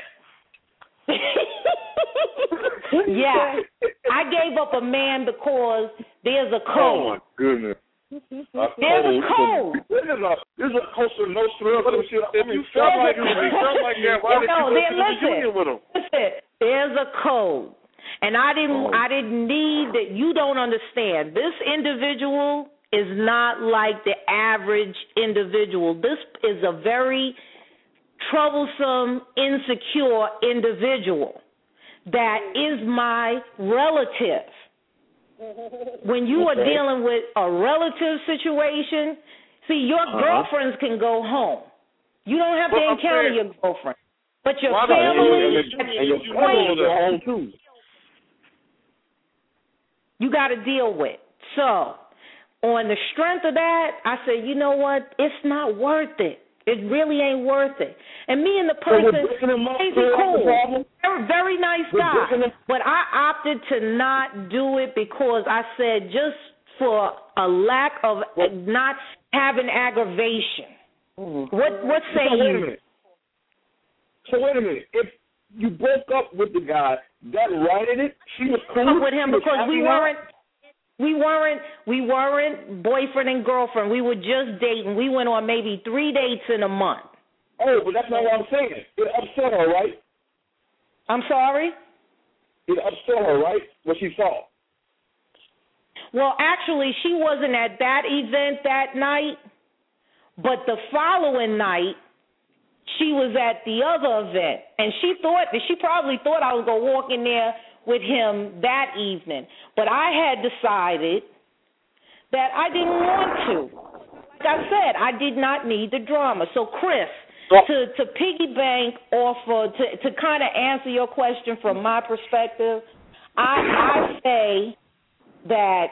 S2: Yeah. I gave up a man because there's a code.
S3: Oh, my goodness.
S2: A there's code. a code.
S3: This is a, this is a Cosa Nostra.
S8: If you felt like you felt like that, why did
S2: no,
S8: you go
S2: there,
S8: to the
S2: listen,
S8: union with him?
S2: Listen, there's a code. And I didn't
S3: oh.
S2: I didn't need that. You don't understand. This individual is not like the average individual. This is a very troublesome, insecure individual that is my relative. When you are
S3: okay.
S2: dealing with a relative situation, see, your uh-huh. girlfriends can go home. You don't have to well, encounter saying, your girlfriend. But your
S3: well,
S2: family
S3: and, and, and your family go home too.
S2: You got to deal with. So, on the strength of that, I said, you know what? It's not worth it. It really ain't worth it. And me and the person, he's cool, very, very nice guy. But I opted to not do it because I said just for a lack of not having aggravation. Mm-hmm. What what say
S3: so
S2: you?
S3: Wait a minute. So wait a minute. If you broke up with the guy, that righted it? She was cool
S2: with him because we weren't. We weren't we weren't boyfriend and girlfriend. We were just dating. We went on maybe three dates in a month.
S3: Oh, but that's not what I'm saying. It upset her, right?
S2: I'm sorry?
S3: It upset her, right? What she saw.
S2: Well, actually, she wasn't at that event that night, but the following night, she was at the other event, and she thought that she probably thought I was going to walk in there with him that evening. But I had decided that I didn't want to. Like I said, I did not need the drama. So, Chris, to, to piggyback off of, to, to kind of answer your question from my perspective, I, I say that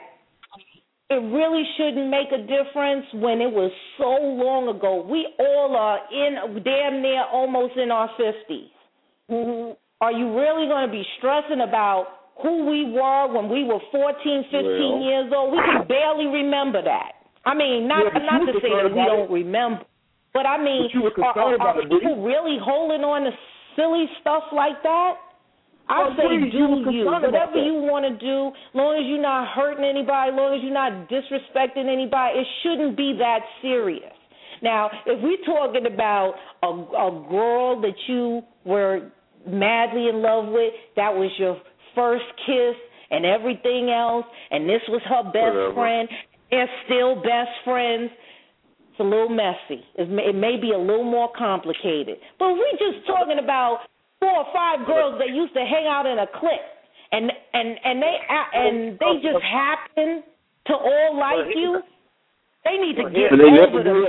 S2: it really shouldn't make a difference when it was so long ago. We all are in damn near almost in our fifties. Mm-hmm. Are you really going to be stressing about who we were when we were fourteen, fifteen well, years old? We can barely remember that. I mean, not yeah, not to say that we don't it. remember, but I mean, but are, are, are people it, really holding on to silly stuff like that? I oh, say please, do you. Whatever you want to do, as long as you're not hurting anybody, as long as you're not disrespecting anybody, it shouldn't be that serious. Now, if we're talking about a, a girl that you were madly in love with, that was your first kiss and everything else, and this was her best Whatever. friend, they're still best friends, it's a little messy. It may, it may be a little more complicated. But we're just talking about four or five girls that used to hang out in a clique, and and and they and they just happen to all like you. They need to get over them.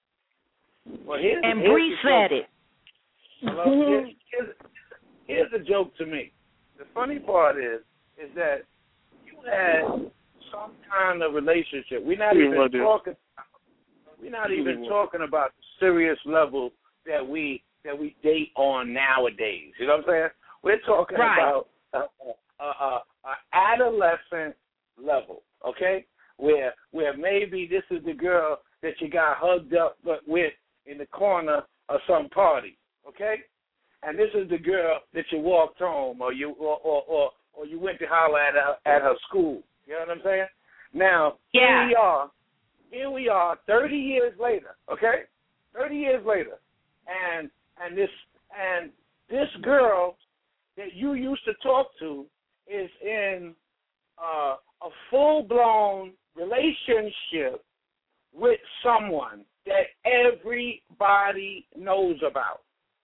S6: Well, here's,
S2: and
S6: here's
S2: Bree said it.
S6: Well, here's, here's, here's a joke to me. The funny part is, is that you had some kind of relationship. We're not even talking. We're not even talking about the serious level that we that we date on nowadays. You know what I'm saying? We're talking
S2: right.
S6: about a, a, a, a adolescent level, okay? Where where maybe this is the girl that you got hugged up with in the corner of some party, okay? And this is the girl that you walked home, or you or or, or, or you went to holler at her at her school. You know what I'm saying? Now
S2: yeah.
S6: here we are, here we are, thirty years later, okay? Thirty years later, and and this and this girl that you used to talk to is in uh, a full-blown relationship with someone that everybody knows about.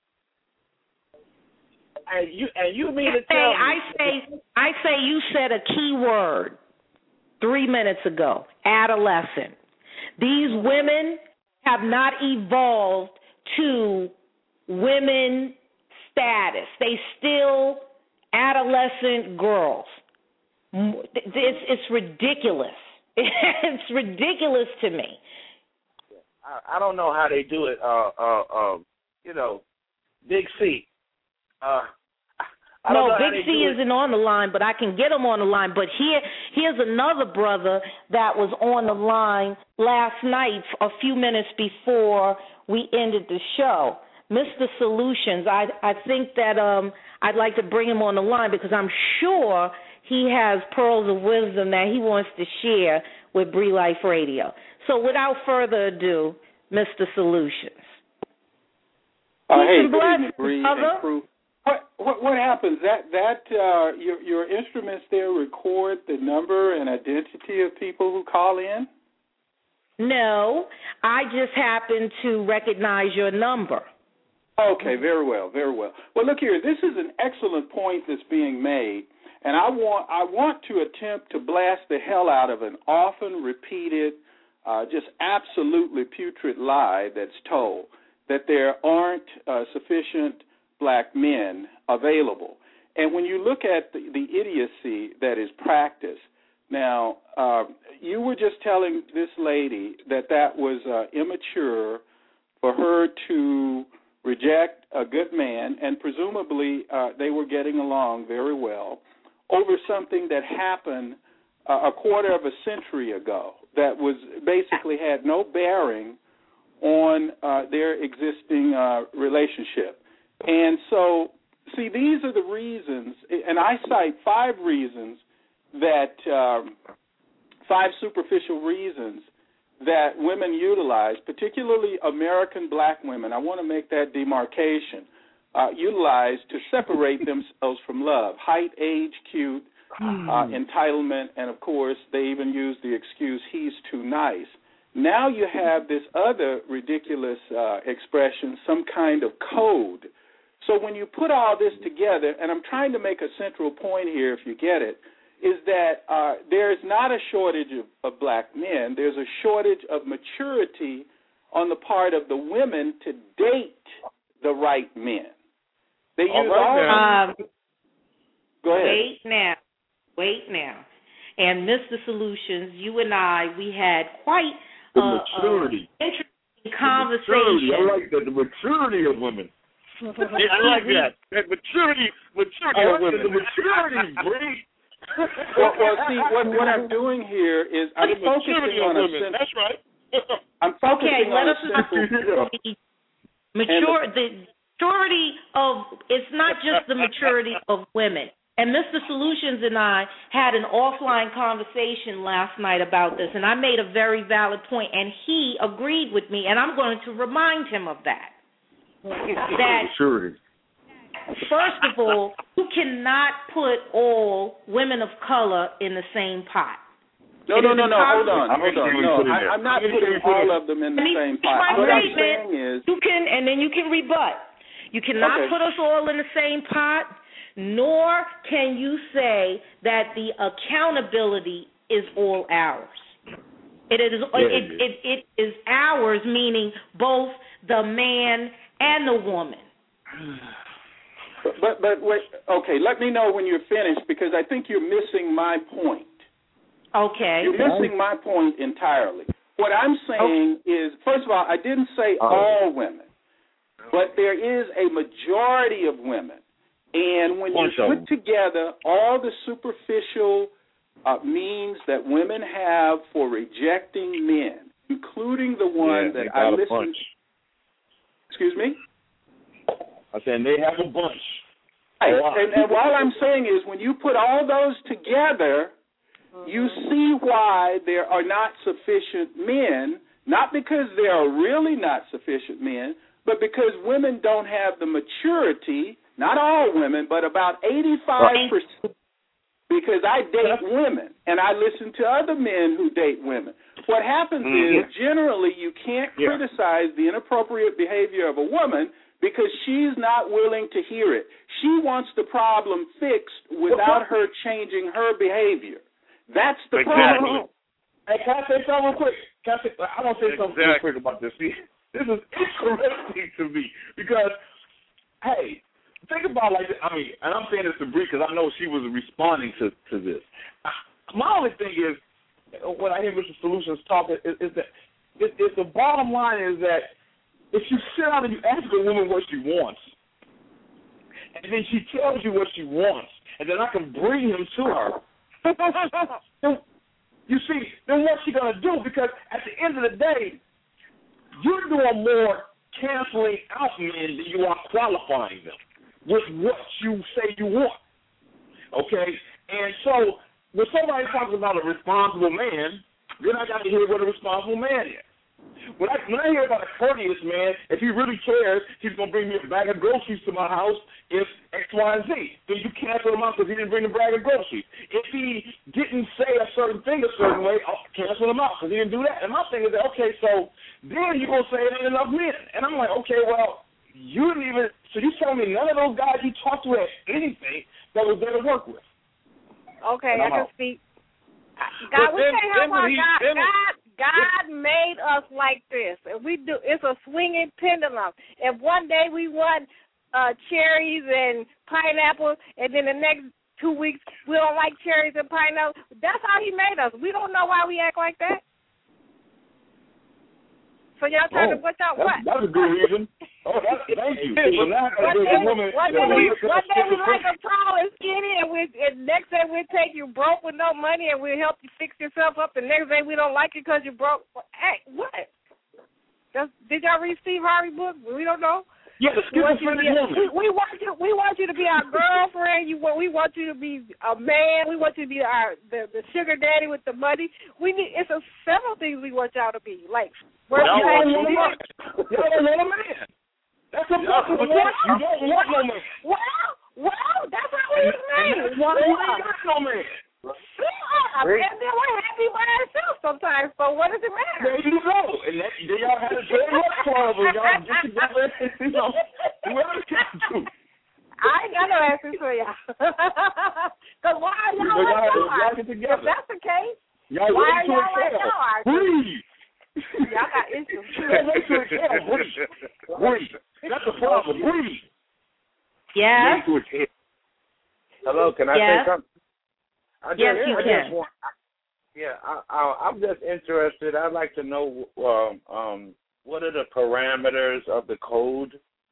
S6: And you and you mean to tell
S2: hey,
S6: me?
S2: I say, I say you said a key word three minutes ago, adolescent. These women have not evolved to women status. They still adolescent girls. It's, it's ridiculous. It's ridiculous to me.
S6: I, I don't know how they do it. Uh, uh, uh, you know, Big C. Uh, I don't
S2: no,
S6: know
S2: Big C isn't on the line, but I can get him on the line. But here, here's another brother that was on the line last night, a few minutes before we ended the show. Mister Solutions. I I think that um I'd like to bring him on the line because I'm sure he has pearls of wisdom that he wants to share with Bree Life Radio. So without further ado, Mister Solutions.
S9: Uh, hey,
S2: and
S9: good
S2: bless,
S9: evening, Bree
S2: brother.
S9: and crew. What, what what happens? That that uh, your your instruments there record the number and identity of people who call in?
S2: No, I just happen to recognize your number.
S9: Okay, very well, very well. Well, look here. This is an excellent point that's being made, and I want I want to attempt to blast the hell out of an often repeated, uh, just absolutely putrid lie that's told that there aren't uh, sufficient black men available. And when you look at the, the idiocy that is practiced, now uh, you were just telling this lady that that was uh, immature for her to reject a good man, and presumably uh, they were getting along very well, over something that happened uh, a quarter of a century ago that was basically had no bearing on uh, their existing uh, relationship. And so, see, these are the reasons, and I cite five reasons that, um, five superficial reasons that women utilize, particularly American black women, I want to make that demarcation, uh, utilize to separate themselves from love. Height, age, cute, uh, entitlement, and, of course, they even use the excuse, he's too nice. Now you have this other ridiculous uh, expression, some kind of code. So when you put all this together, and I'm trying to make a central point here if you get it, is that uh, there is not a shortage of, of black men. There's a shortage of maturity on the part of the women to date the right men. They
S6: all
S9: use
S6: right,
S9: all
S2: Um,
S9: Go ahead.
S2: Wait now. Wait now. And Mister Solutions, you and I, we had quite
S3: The
S2: uh,
S3: maturity.
S2: uh, interesting
S3: The
S2: conversation.
S3: maturity. I like that. The maturity of women. Yeah, I like that. That maturity, maturity
S9: I
S3: of
S9: like
S3: women.
S9: the
S3: The maturity, Bree.
S9: Well, well, see, what, what I'm doing here is I'm
S3: The
S9: focusing
S3: maturity
S9: on
S3: of
S9: a
S3: women.
S9: simple.
S3: That's right.
S9: I'm
S2: Okay,
S9: focusing
S2: let
S9: on
S2: us
S9: a
S2: not
S9: simple.
S2: the mature the maturity of it's not just the maturity of women. And Mister Solutions and I had an offline conversation last night about this, and I made a very valid point, and he agreed with me, and I'm going to remind him of that. That
S3: maturity.
S2: first of all, you cannot put all women of color in the same pot.
S9: No,
S2: It
S9: no,
S2: is
S9: no, no. Hold
S2: impossible.
S9: on,
S3: How many
S9: hold on.
S3: can we
S9: No,
S3: put in
S9: I,
S3: there?
S9: I'm not
S3: How many
S9: putting
S3: can we put
S9: all
S3: in?
S9: of them in the
S2: Let me
S9: same
S2: finish
S9: pot.
S2: my
S9: What I'm
S2: statement.
S9: saying is,
S2: You can, and then you can rebut. You cannot
S9: Okay.
S2: put us all in the same pot, nor can you say that the accountability is all ours. It is
S3: Yeah,
S2: it,
S3: it
S2: it, it is ours, meaning both the man and the woman.
S9: but, but but wait. Okay, let me know when you're finished because I think you're missing my point.
S2: Okay.
S9: You're missing my point entirely. What I'm saying is, first of all, I didn't say
S3: Oh.
S9: all women, but there is a majority of women. And when
S3: Bunch
S9: you
S3: of
S9: put
S3: them.
S9: together all the superficial uh, means that women have for rejecting men, including the one
S3: Yeah, they
S9: that I
S3: got a
S9: listened
S3: bunch.
S9: Excuse me?
S3: I said they have a bunch.
S9: Right.
S3: A lot.
S9: And, and what I'm saying is when you put all those together, you see why there are not sufficient men, not because there are really not sufficient men, but because women don't have the maturity, not all women, but about eighty-five percent, because I date women, and I listen to other men who date women. What happens
S3: Mhm.
S9: is generally you can't
S3: Yeah.
S9: criticize the inappropriate behavior of a woman because she's not willing to hear it. She wants the problem fixed without her changing her behavior. That's the
S3: Exactly.
S9: problem.
S6: Hey, can I say something real quick? Can I, say, I want to say something real
S3: Exactly.
S6: quick about this. See, this is interesting to me because, hey, think about it like this. I mean, and I'm saying this to Bree because I know she was responding to, to this. My only thing is,
S3: what I hear Mister Solutions talk is, is that is, is the bottom line is that if you sit down and you ask a woman what she wants, and then she tells you what she wants, and then I can bring him to her, then, you see, then what's she going to do? Because at the end of the day, you're doing more canceling out men than you are qualifying them with what you say you want. Okay? And so when somebody talks about a responsible man, then I got to hear what a responsible man is. When I, when I hear about a courteous man, if he really cares, he's going to bring me a bag of groceries to my house if X, Y, and Z. Then you cancel him out because he didn't bring the bag of groceries. If he didn't say a certain thing a certain way, I'll cancel him out because he didn't do that. And my thing is that, okay, so then you're going to say it ain't enough men. And I'm like, okay, well, you didn't even, so you telling me none of those guys you talked to had anything that was there to work with.
S7: Okay, I can out. speak. God, we can't help our God. God, God made us like this. And we do. It's a swinging pendulum. If one day we want uh, cherries and pineapples, and then the next two weeks we don't like cherries and pineapples, that's how He made us. We don't know why we act like that. So y'all trying
S3: oh,
S7: to put out what?
S3: That's a good reason. Oh, that's, thank you. So now I
S7: one day,
S3: woman,
S7: one day, we, one day we like them tall and skinny, and, we, and next day we'll take you broke with no money, and we'll help you fix yourself up. The next day we don't like you because you're broke. Hey, what? Just, did y'all read Steve Harvey book? We don't know.
S3: Yeah, the schizophrenic woman.
S7: We, we want you. We want you to be our girlfriend. You want. We want you to be a man. We want you to be our the, the sugar daddy with the money. We need. It's a, several things we want y'all to be like.
S3: Y'all don't want a man. Y'all don't want a man. That's a problem. You don't want no man.
S7: Well, well, that's how we was made.
S3: That's why you ain't got no man.
S7: Yeah, and then we're happy by ourselves sometimes. So what does it matter?
S3: There you go. And that, then y'all had a join up club and y'all get together and, you know, whoever you can do.
S7: I ain't got no answers for y'all. Because why are y'all
S3: so
S7: like
S3: y'all, y'all
S7: If that's the case,
S3: y'all
S7: why
S3: wait
S7: are
S3: to
S7: y'all like
S3: excel.
S7: y'all
S3: Breathe.
S7: Y'all got issues.
S3: Y'all wait to excel. Breathe. Breathe. That's the problem. Breathe.
S2: Yeah.
S6: Hello, can I
S2: yes.
S6: say something? I just,
S2: yes, you
S6: I
S2: can.
S6: Just want, yeah, I, I, I'm just interested. I'd like to know um, um, what are the parameters of the code?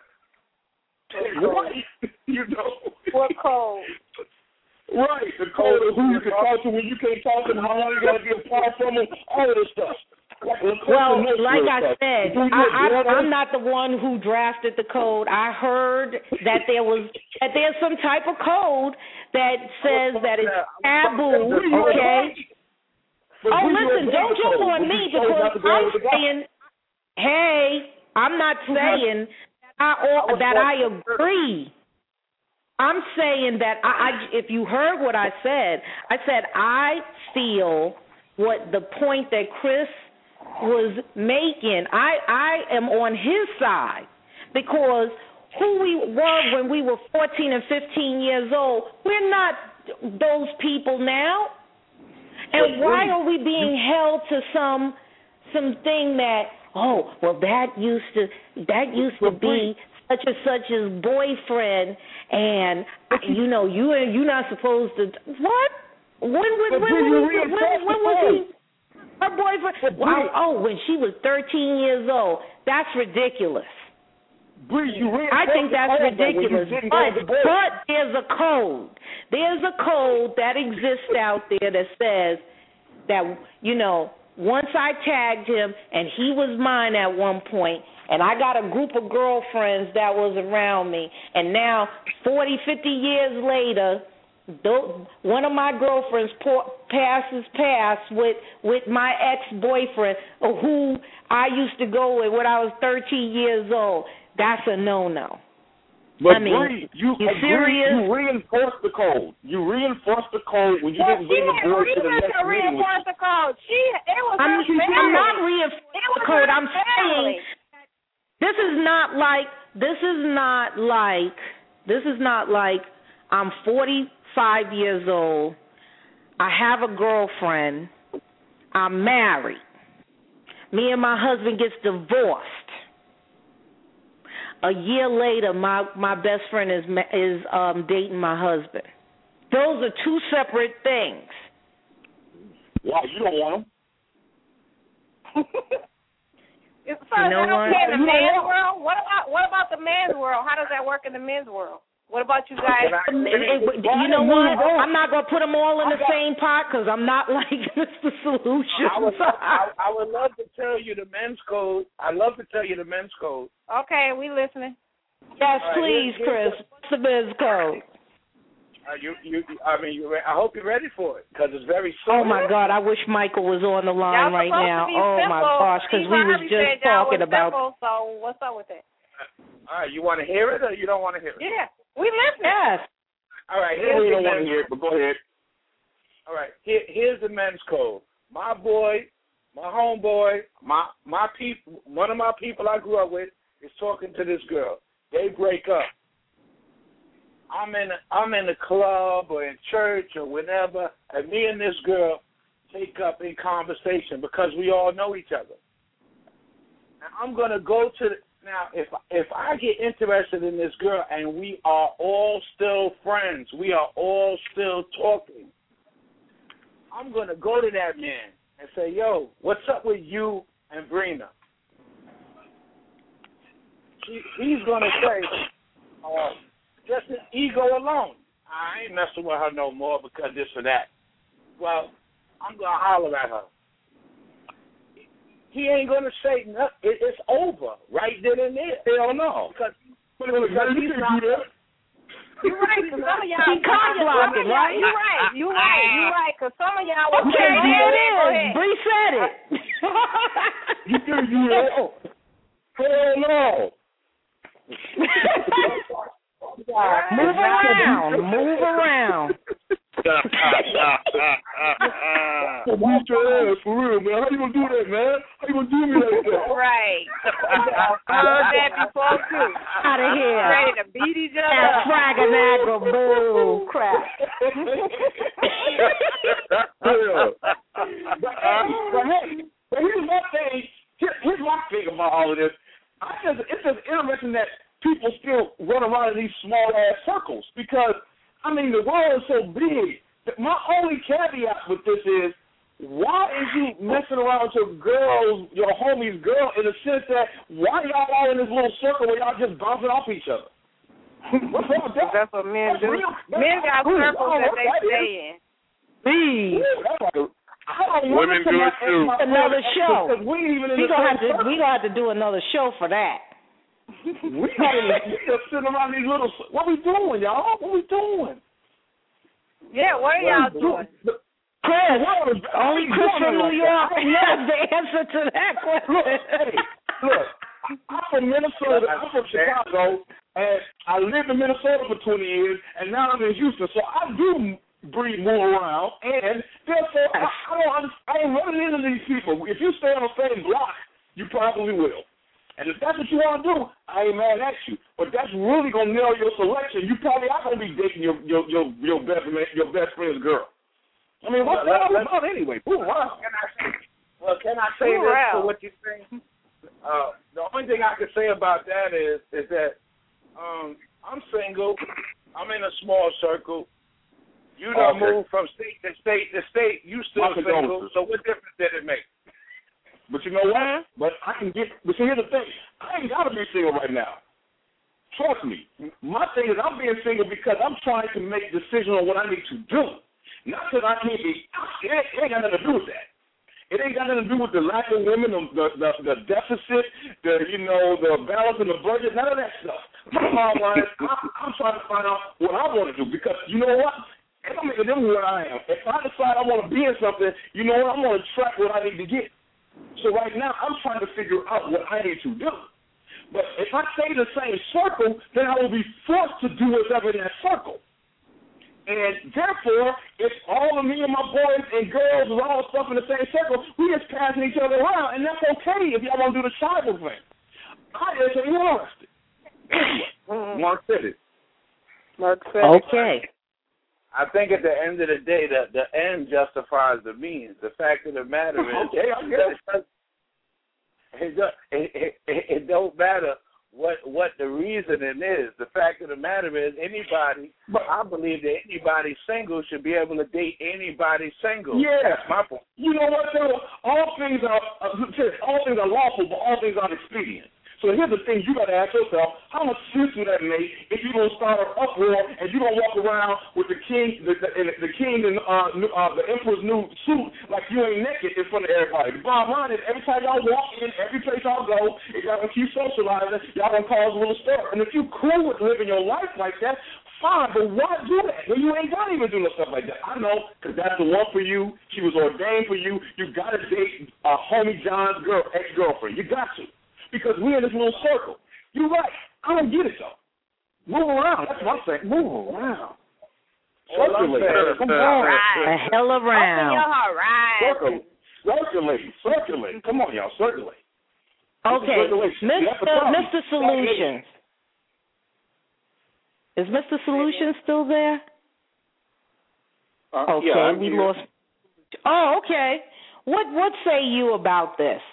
S3: What? You know.
S7: What code?
S3: Right, the code of who you can talk to, when you can't talk to them, how long you got to be apart from them, all of this stuff. Like,
S2: well, like I
S3: stuff.
S2: said, I, I, I'm not the one who drafted the code. I heard that there was that there's some type of code that says that it's taboo. Okay. Oh, listen, don't jump on me because I'm saying, hey, I'm not saying that I that I agree. I'm saying that I, I, if you heard what I said, I said I feel what the point that Chris was making. I, I am on his side because who we were when we were fourteen and fifteen years old, we're not those people now. And why are we being held to some something that, oh, well, that used to that used to be such and such's boyfriend, and you know you you're not supposed to what? When when when, when, when, when, when was he? Her boyfriend? Wow, oh, when she was thirteen years old. That's ridiculous.
S3: Bree, you
S2: I think that's ridiculous. But, but there's a code. There's a code that exists out there that says that, you know, once I tagged him and he was mine at one point, and I got a group of girlfriends that was around me, and now forty, fifty years later, one of my girlfriends passes past with, with my ex-boyfriend who I used to go with when I was thirteen years old. That's a no-no.
S3: But
S2: I mean,
S3: Bree, you,
S2: you
S3: agree,
S2: serious?
S3: you reinforce the code. You reinforce the code when you
S7: well,
S3: didn't bring the board to the next
S7: to
S3: meeting.
S7: Reinforce the code. She, it was
S2: I'm,
S7: her
S2: I'm not reinforcing the code. I'm saying this is not like this is not like this is not like I'm forty-five years old. I have a girlfriend. I'm married. Me and my husband gets divorced. A year later, my, my best friend is is um, dating my husband. Those are two separate things.
S5: Why? You don't want them.
S7: So you
S2: know
S7: is that
S2: what?
S7: okay in the man's world? What about what about the men's world? How does that work in the men's world? What about you guys?
S2: You know what? I'm not going to put them all in the same pot because I'm not like it's the solution.
S6: I would, I, I would love to tell you the men's code. I'd love to tell you the men's code.
S7: Okay, we listening.
S2: Yes,
S6: right,
S2: please,
S6: here's,
S2: Chris.
S6: here's
S2: What's the men's code?
S6: Uh, you, you, I mean, you. I hope you're ready for it because it's very
S2: Oh
S6: simple.
S2: my God! I wish Michael was on the line
S7: y'all
S2: right now.
S7: Be
S2: oh
S7: simple.
S2: my gosh, because we was just talking
S7: was
S2: about.
S7: Simple, so what's up with that?
S6: All right, you want to hear it or you don't want to hear it?
S7: Yeah, we listening.
S2: Yes.
S6: All right,
S5: Yeah,
S6: here's
S5: we
S6: the
S5: don't want to
S6: men's
S5: hear it, but go ahead.
S6: All right, here, here's the men's code. My boy, my homeboy, my my people, one of my people I grew up with is talking to this girl. They break up. I'm in a, I'm in the club or in church or whenever, and me and this girl take up in conversation because we all know each other. Now I'm gonna go to the, now if if I get interested in this girl and we are all still friends, we are all still talking. I'm gonna go to that man and say, "Yo, what's up with you and Brina?" She, he's gonna say, "Oh." Just his ego alone. I ain't messing with her no more because this or that. Well, I'm going to holler at her. He ain't going to say nothing. It, it's over right then and there.
S5: Hell no.
S6: Because,
S5: because he's not.
S7: You're right, because some of y'all.
S2: He cock-blocking, right?
S7: You're right. You're right. You're right, because some of y'all.
S2: Okay,
S7: okay,
S2: there it is. Bree said it.
S5: You can't do that. Hell no.
S2: Move around. Move around.
S5: Beat your ass for real, man. How you gonna do that, man? How you gonna do me like that?
S7: Right. I've heard that before too.
S2: Out of here.
S7: Ready to beat each other.
S2: That fraganaga boo crap.
S5: Yeah. But, but hey, but here's my thing. Here, here's my thing about all of this. I just, it's just interesting that people still run around in these small ass circles because, I mean, the world is so big. My only caveat with this is, why is you messing around with your girls, your homie's girl, in the sense that why y'all all in this little circle where y'all just bouncing off each other? What's wrong with that?
S7: That's what men
S5: That's
S7: do.
S5: real.
S7: Men got
S5: Ooh,
S7: circles that they
S5: that
S7: stay
S5: is.
S7: in.
S2: Please.
S5: Ooh, that's like a, I don't
S1: Women do it too.
S2: Another show.
S5: Because we ain't even in
S2: We
S5: the
S2: gonna
S5: same
S2: have to.
S5: circle.
S2: We gonna have to do another show for that.
S5: We not even, we just sitting around these little. What we doing, y'all? What we doing?
S7: Yeah, what are y'all doing?
S2: Chris, only Chris from New York
S5: I
S2: has the answer to that question.
S5: Look, hey, look, I'm from Minnesota. I'm from Chicago, and I lived in Minnesota for twenty years, and now I'm in Houston. So I do breathe, move around, and therefore I, I don't understand. I ain't running into these people. If you stay on the same block, you probably will. And if that's what you want to do, I ain't mad at you. But that's really gonna nail your selection. You probably are gonna be dating your your your your best your best friend's girl. I mean, what's that all about anyway? Ooh, wow.
S6: Can I say, well, can I say
S7: Ooh,
S6: this
S7: wow.
S6: for what you're saying? Uh, the only thing I can say about that is is that um, I'm single. I'm in a small circle. You don't
S5: Okay.
S6: move from state to state to state. You still
S5: My
S6: single.
S5: condolences.
S6: So what difference did it make?
S5: But you know what? But I can get. But see, here's the thing. I ain't gotta be single right now. Trust me. My thing is, I'm being single because I'm trying to make a decision on what I need to do. Not because I need to. It ain't, it ain't got nothing to do with that. It ain't got nothing to do with the lack of women, the the, the deficit, the you know the balance in the budget, none of that stuff. My bottom line is, I, I'm trying to find out what I want to do because you know what? It don't make a difference where I am. If I decide I want to be in something, you know what? I'm going to track what I need to get. So right now, I'm trying to figure out what I need to do. But if I stay in the same circle, then I will be forced to do whatever in that circle. And therefore, if all of me and my boys and girls is all stuff in the same circle, we just passing each other around, and that's okay if y'all want to do the tribal thing. I just ain't interested. Anyway, Mark said it.
S7: Mark said it.
S2: Okay.
S6: I think at the end of the day, the the end justifies the means. The fact of the matter is,
S5: okay, I get it.
S6: It, it, it, it, it don't matter what what the reasoning is. The fact of the matter is, anybody, I believe that anybody single should be able to date anybody single.
S3: Yeah.
S6: That's my point.
S3: You know what, though? All things are uh, all things are lawful, but all things are expedient. So here's the thing you got to ask yourself: how much sense would that make if you don't start an uproar and you don't walk around with the king, the, the, the king and uh, new, uh, the emperor's new suit like you ain't naked in front of everybody? The bottom line is, every time y'all walk in, every place y'all go, if y'all gonna keep socializing, y'all gonna cause a little stir. And if you cool with living your life like that, fine, but why do that when you ain't gonna even do no stuff like that? I know, because that's the one for you. She was ordained for you. You got to date uh, homie John's girl, ex-girlfriend. You got to. Because we're in this little circle. You're right. I don't get it, though. Move around. That's what I'm saying. Move around. Circulate. Come on.
S2: A hell around.
S3: Circulate. Circulate. Circulate. Come on, y'all. Circulate.
S2: Okay. Mister Mister Solutions. Is Mister Solutions still there?
S9: Uh,
S2: okay,
S9: yeah,
S2: we
S9: here.
S2: lost. Oh, okay. What What say you about this?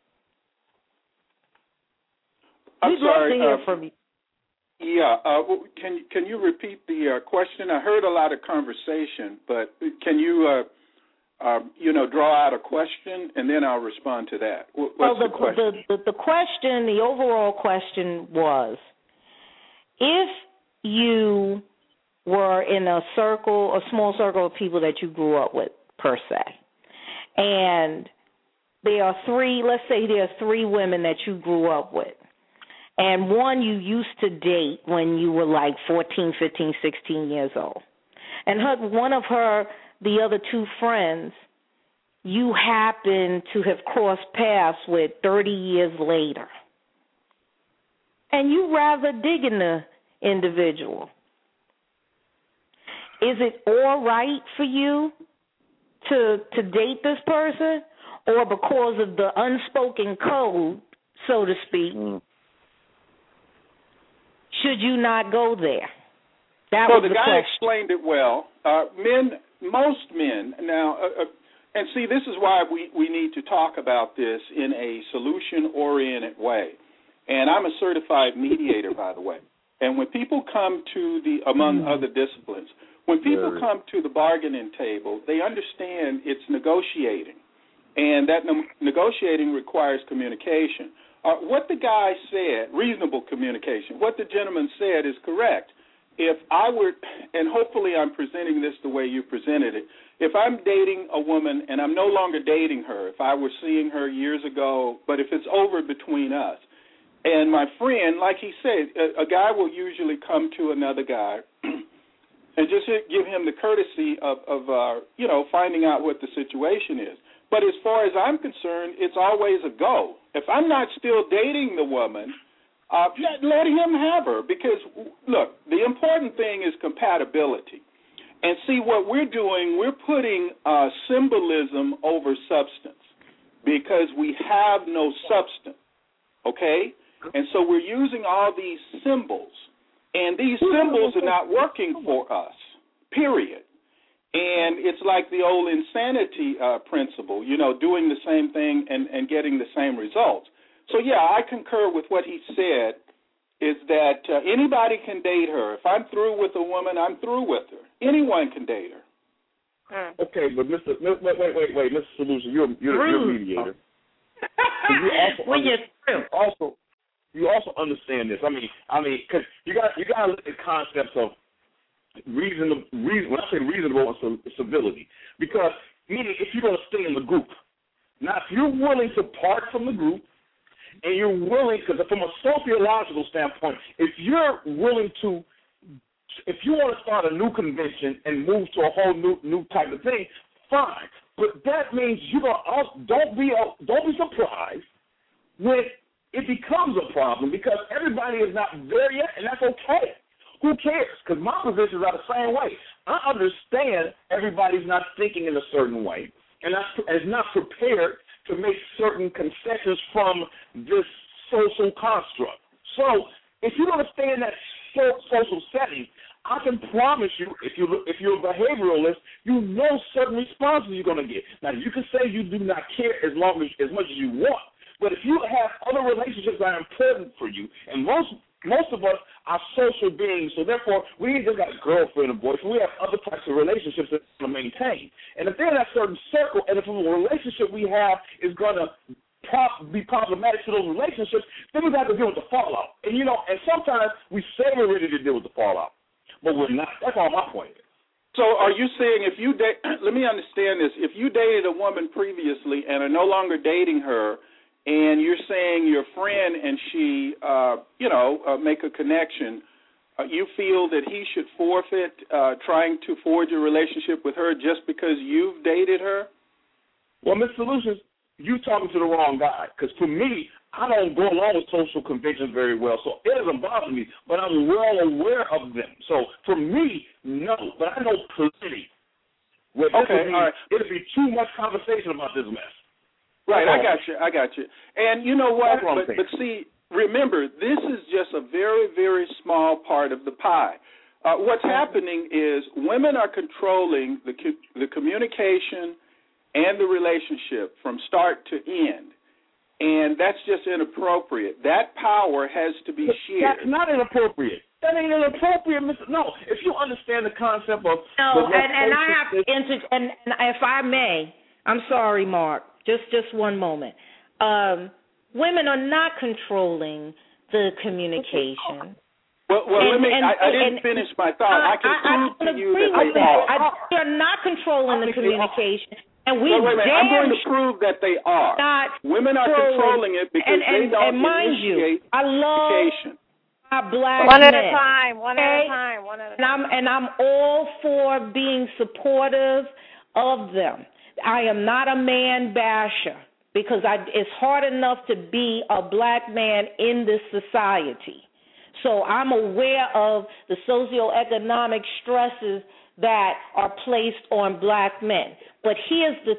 S9: I'm
S2: We'd
S9: sorry,
S2: love to hear
S9: uh,
S2: from you.
S9: Yeah, uh, well, can can you repeat the uh, question? I heard a lot of conversation, but can you, uh, uh, you know, draw out a question, and then I'll respond to that. What's
S2: well, the,
S9: the question?
S2: The, the, the question, the overall question was, if you were in a circle, a small circle of people that you grew up with, per se, and there are three, let's say there are three women that you grew up with, and one you used to date when you were like fourteen, fifteen, sixteen years old. And her, one of her, the other two friends, you happen to have crossed paths with thirty years later. And you rather dig in the individual. Is it all right for you to to date this person? Or because of the unspoken code, so to speak, should you not go there? That
S9: so
S2: was
S9: the,
S2: the
S9: guy
S2: question.
S9: explained it well. Uh, men, most men, now, uh, uh, and see, this is why we, we need to talk about this in a solution-oriented way. And I'm a certified mediator, by the way. And when people come to the, among other disciplines, when people come to the bargaining table, they understand it's negotiating. And that ne- negotiating requires communication. Uh, what the guy said, reasonable communication, what the gentleman said is correct. If I were, and hopefully I'm presenting this the way you presented it, if I'm dating a woman and I'm no longer dating her, if I were seeing her years ago, but if it's over between us, and my friend, like he said, a, a guy will usually come to another guy and just give him the courtesy of, of uh, you know, finding out what the situation is. But as far as I'm concerned, it's always a go. If I'm not still dating the woman, uh, let him have her. Because, look, the important thing is compatibility. And see, what we're doing, we're putting uh, symbolism over substance because we have no substance, okay? And so we're using all these symbols. And these symbols are not working for us, period. And it's like the old insanity uh, principle, you know, doing the same thing and, and getting the same results. So, yeah, I concur with what he said, is that uh, anybody can date her. If I'm through with a woman, I'm through with her. Anyone can date her.
S3: Okay, but Mister Wait, wait, wait, wait, Mister Solution, you're, you're, you're a mediator. you also,
S2: when you're through.
S3: also, you also understand this. I mean, I mean, because you got you got to look at concepts of reasonable. Reason, when I say reasonable and civility, because meaning if you're going to stay in the group, now if you're willing to part from the group, and you're willing, because from a sociological standpoint, if you're willing to, if you want to start a new convention and move to a whole new new type of thing, fine. But that means you're gonna don't be don't be surprised when it becomes a problem, because everybody is not there yet, and that's okay. Who cares? Because my positions are the same way. I understand everybody's not thinking in a certain way, and is not prepared to make certain concessions from this social construct. So if you're going to stay in that social setting, I can promise you, if, you, if you're a behavioralist, you know certain responses you're going to get. Now, you can say you do not care as long as, as much as you want, But if you have other relationships that are important for you, and most most of us are social beings, so therefore we ain't just got a girlfriend or boyfriend. We have other types of relationships that we want to maintain. And if they're in that certain circle, and if the relationship we have is going to be problematic to those relationships, then we have to deal with the fallout. And you know, and sometimes we say we're ready to deal with the fallout, but we're not. That's all my point is.
S9: So are you saying if you date, let me understand this, if you dated a woman previously and are no longer dating her, and you're saying your friend and she, uh, you know, uh, make a connection, uh, you feel that he should forfeit uh, trying to forge a relationship with her just because you've dated her?
S3: Well, Miz Solutions, you talking to the wrong guy. Because for me, I don't go along with social conventions very well, so it doesn't bother me, but I'm well aware of them. So for me, no, but I know plenty. Where this
S9: okay,
S3: would be,
S9: all right.
S3: It'd be too much conversation about this mess.
S9: Right, I got you, I got you. And you know what, but,
S3: but
S9: see, remember, this is just a very, very small part of the pie. Uh, what's happening is women are controlling the the communication and the relationship from start to end, and that's just inappropriate. That power has to be shared.
S3: That's not inappropriate. That ain't inappropriate, Mister No, if you understand the concept of
S2: no,
S3: the
S2: and, and I have to inter- and, and if I may, I'm sorry, Mark. Just just one moment. Um, women are not controlling the communication.
S9: Well, well
S2: and,
S9: let me.
S2: And,
S9: I, I didn't
S2: and,
S9: finish my thought. I, I can
S2: I,
S9: prove
S2: I
S9: to you
S2: agree
S9: that
S2: with
S9: they
S2: that.
S9: are.
S2: I, they're not controlling the communication, and we
S9: well, wait, wait,
S2: damn
S9: I'm going to prove that they are.
S2: Not
S9: Women are controlling it because
S2: and, and,
S9: they don't
S2: and mind
S9: initiate
S2: you, I love
S9: communication.
S2: my black
S7: one
S2: men.
S7: at a time, one
S2: okay?
S7: at a time, one at a time.
S2: And I'm and I'm all for being supportive of them. I am not a man basher because I, it's hard enough to be a black man in this society. So I'm aware of the socioeconomic stresses that are placed on black men. But here's the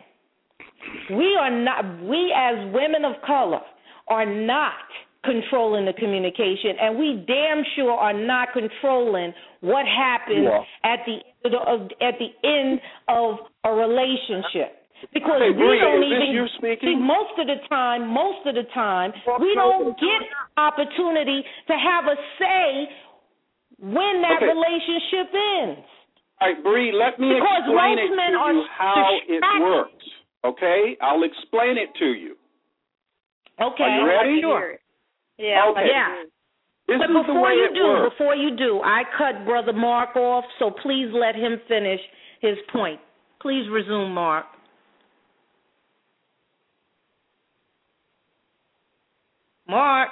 S2: thing. We are not, we as women of color are not controlling the communication, and we damn sure are not controlling what happens
S3: yeah.
S2: at the at the end of a relationship. Because
S9: hey,
S2: we
S9: Bree,
S2: don't
S9: is
S2: even
S9: this you speaking?
S2: see most of the time, most of the time, we don't get opportunity to have a say when that
S9: okay.
S2: relationship ends.
S9: All right, Bree, let me
S2: because
S9: explain it
S2: men
S9: to
S2: are
S9: you how it works. Okay, I'll explain it to you.
S2: Okay,
S9: are you ready?
S2: Sure.
S7: Yeah.
S9: Okay.
S2: Yeah.
S9: This
S2: but
S9: is the
S2: before
S9: way
S2: you
S9: it
S2: do,
S9: works.
S2: before you do, I cut Brother Mark off, so please let him finish his point. Please resume, Mark. Mark.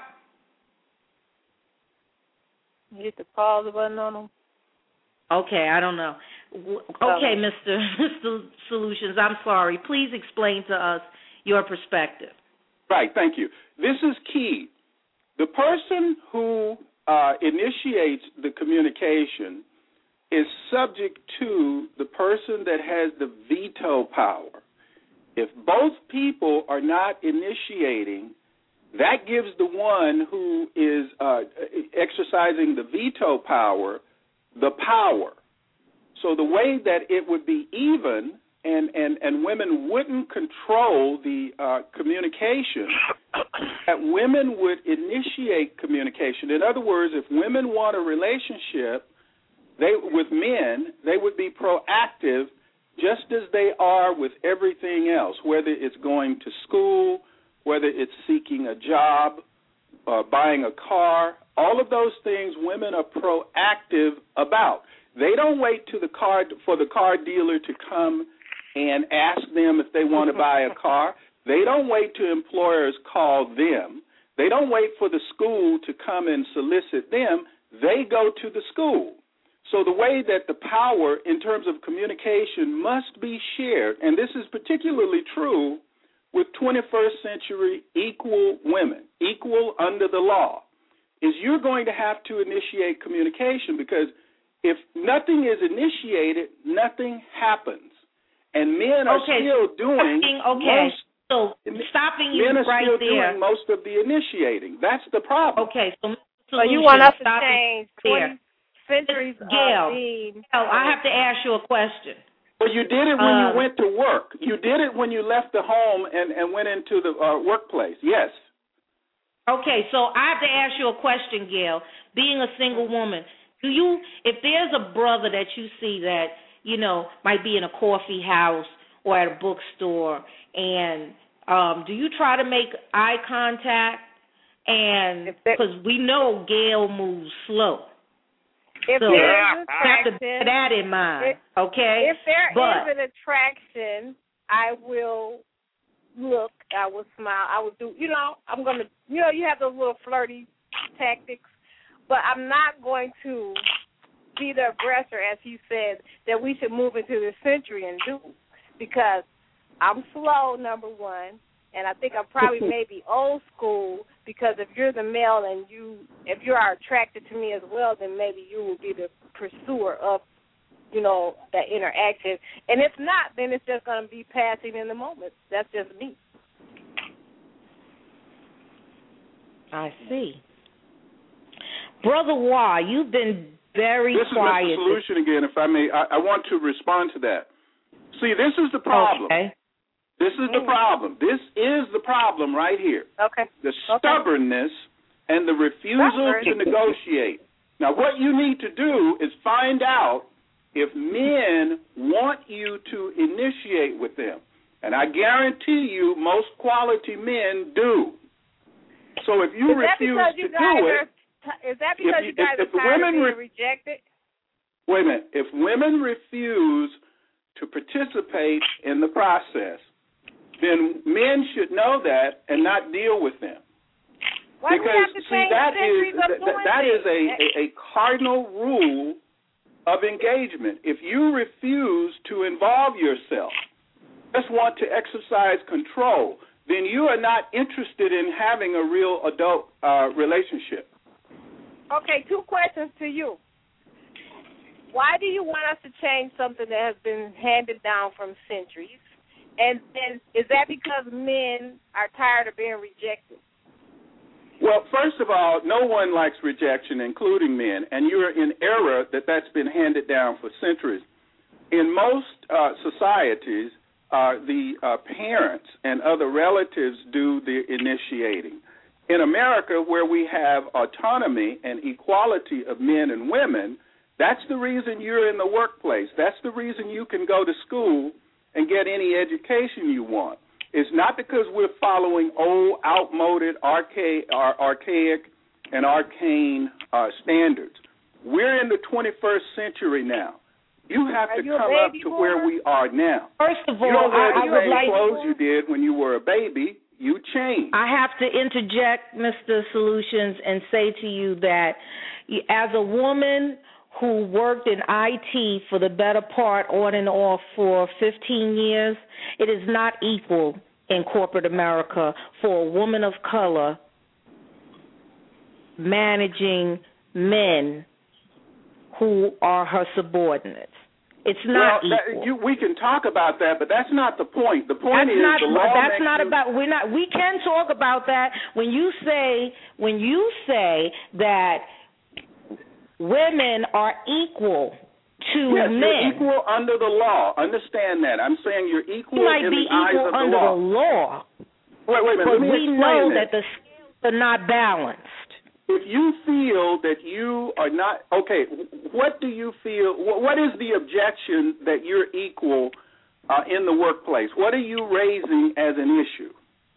S7: You hit the pause button on them.
S2: Okay, I don't know. Okay, Mister Mister Solutions, I'm sorry. Please explain to us your perspective.
S9: Right, thank you. This is key. The person who uh, initiates the communication is subject to the person that has the veto power. If both people are not initiating, that gives the one who is uh, exercising the veto power the power. So the way that it would be even and, and, and women wouldn't control the uh, communication, that women would initiate communication. In other words, if women want a relationship they with men, they would be proactive just as they are with everything else, whether it's going to school, whether it's seeking a job, uh, buying a car, all of those things women are proactive about. They don't wait to the car for the car dealer to come and ask them if they want to buy a car. They don't wait till employers call them. They don't wait for the school to come and solicit them. They go to the school. So the way that the power in terms of communication must be shared, and this is particularly true with twenty-first century equal women, equal under the law, is you're going to have to initiate communication because if nothing is initiated, nothing happens. And men are
S2: okay.
S9: still doing
S2: okay.
S9: most
S2: so stopping you
S9: men are
S2: right
S9: still
S2: there.
S9: doing most of the initiating. That's the problem.
S2: Okay, so,
S7: so you want us to
S2: change
S7: twenty centuries
S2: Gail,
S7: of being
S2: Gail, I have to ask you a question.
S9: Well, you did it when
S2: um,
S9: you went to work. You did it when you left the home and, and went into the uh, workplace. Yes.
S2: Okay, so I have to ask you a question, Gail. Being a single woman, do you, if there's a brother that you see that, you know, might be in a coffee house or at a bookstore, and um, do you try to make eye contact? And because we know Gail moves slow.
S7: If
S2: so
S7: there is
S2: have to bear that in mind,
S7: if,
S2: okay?
S7: If there
S2: but,
S7: is an attraction, I will look, I will smile, I will do, you know, I'm going to, you know, you have those little flirty tactics, but I'm not going to be the aggressor, as he said, that we should move into this century and do, because I'm slow, number one, and I think I'm probably maybe old school, because if you're the male and you, if you are attracted to me as well, then maybe you will be the pursuer of, you know, that interaction. And if not, then it's just going to be passing in the moment. That's just me.
S2: I see. Brother Wah, you've been very
S9: this
S2: quiet.
S9: This is Mister Solution again, if I may. I, I want to respond to that. See, this is the problem.
S2: Okay.
S9: This is the problem. This is the problem right here.
S7: Okay.
S9: The
S7: okay.
S9: stubbornness and the refusal
S7: Stubborn.
S9: to negotiate. Now, what you need to do is find out if men want you to initiate with them. And I guarantee you most quality men do. So if you
S7: is
S9: refuse
S7: you
S9: to do it...
S7: T- is that because
S9: you,
S7: you guys
S9: if, if
S7: are tired
S9: women
S7: of being
S9: re-
S7: rejected?
S9: Wait a minute. If women refuse to participate in the process, then men should know that and not deal with them.
S7: Why
S9: because
S7: do we have to
S9: see, that is
S7: that,
S9: that, that is a, a, a cardinal rule of engagement. If you refuse to involve yourself, just want to exercise control, then you are not interested in having a real adult uh, relationship.
S7: Okay, two questions to you. Why do you want us to change something that has been handed down from centuries? And then is that because men are tired of being rejected?
S9: Well, first of all, no one likes rejection, including men, and you're in error that that's been handed down for centuries. In most uh, societies, uh, the uh, parents and other relatives do the initiating. In America, where we have autonomy and equality of men and women, that's the reason you're in the workplace. That's the reason you can go to school and get any education you want. It's not because we're following old, outmoded, archaic, archaic and arcane uh, standards. We're in the twenty-first century now. You have
S7: are
S9: to
S7: you
S9: come up to
S7: boy?
S9: where we are now.
S2: First of all,
S9: you don't wear
S2: I,
S9: the
S2: I would
S9: same
S2: like
S9: clothes you did when you were a baby. You changed.
S2: I have to interject, Mister Solutions, and say to you that as a woman who worked in I T for the better part on and off for fifteen years, it is not equal in corporate America for a woman of color managing men who are her subordinates. It's not
S9: well,
S2: equal.
S9: That, you, we can talk about that, but that's not the point. The point
S2: that's
S9: is
S2: not,
S9: the law
S2: That's
S9: makes
S2: not
S9: you...
S2: about. We're not. We can talk about that when you say when you say that women are equal to
S9: yes,
S2: men.
S9: You're equal under the law. Understand that. I'm saying you're equal
S2: you might
S9: in
S2: be
S9: the eyes
S2: equal
S9: of the
S2: under
S9: law.
S2: the law.
S9: Wait, wait a minute.
S2: But
S9: Let me
S2: we
S9: explain
S2: know
S9: this.
S2: that the scales are not balanced.
S9: If you feel that you are not okay, what do you feel? What is the objection that you're equal uh, in the workplace? What are you raising as an issue?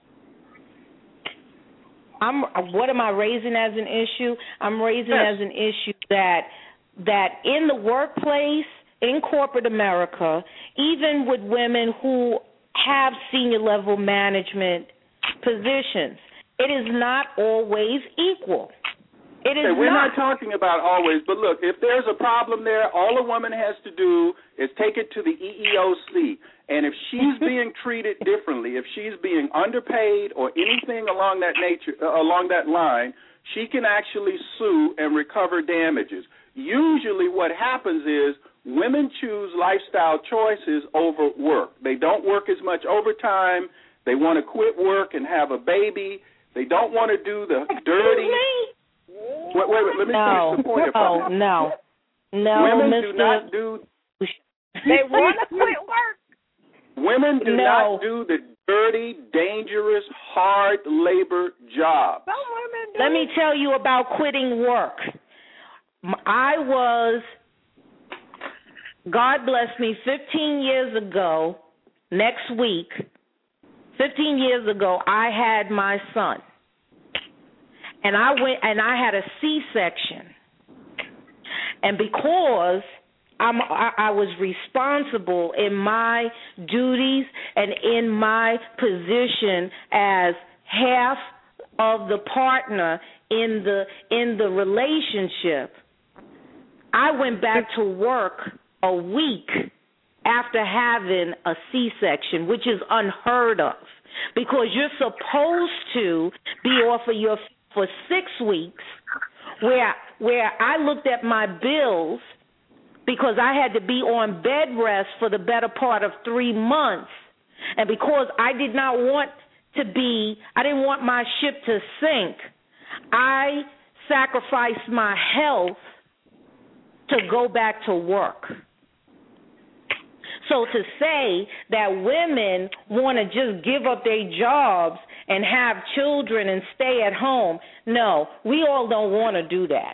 S2: I'm. What am I raising as an issue? I'm raising
S9: yes.
S2: as an issue that that in the workplace, in corporate America, even with women who have senior level management positions, it is not always equal. It is
S9: okay, we're
S2: not.
S9: not talking about always, but look, if there's a problem there, all a woman has to do is take it to the E E O C. And if she's being treated differently, if she's being underpaid or anything along that nature, uh, along that line, she can actually sue and recover damages. Usually what happens is women choose lifestyle choices over work. They don't work as much overtime. They want to quit work and have a baby. They don't want to do the dirty. Wait, wait, wait. Let me
S2: no,
S9: finish the point.
S2: No, no, no,
S9: Women
S2: Mister
S9: do not do.
S7: They want to quit work.
S9: Women do
S2: no.
S9: not do the dirty, dangerous, hard labor jobs.
S7: Some women do.
S2: Let me tell you about quitting work. I was, God bless me, fifteen years ago, next week, fifteen years ago, I had my son. And I went and I had a C-section. And because I'm, I, I was responsible in my duties and in my position as half of the partner in the in the relationship, I went back to work a week after having a C-section, which is unheard of, because you're supposed to be off of your feet for six weeks, where where I looked at my bills because I had to be on bed rest for the better part of three months, and because I did not want to be, I didn't want my ship to sink, I sacrificed my health to go back to work. So to say that women want to just give up their jobs and have children and stay at home, no, we all don't want to do that.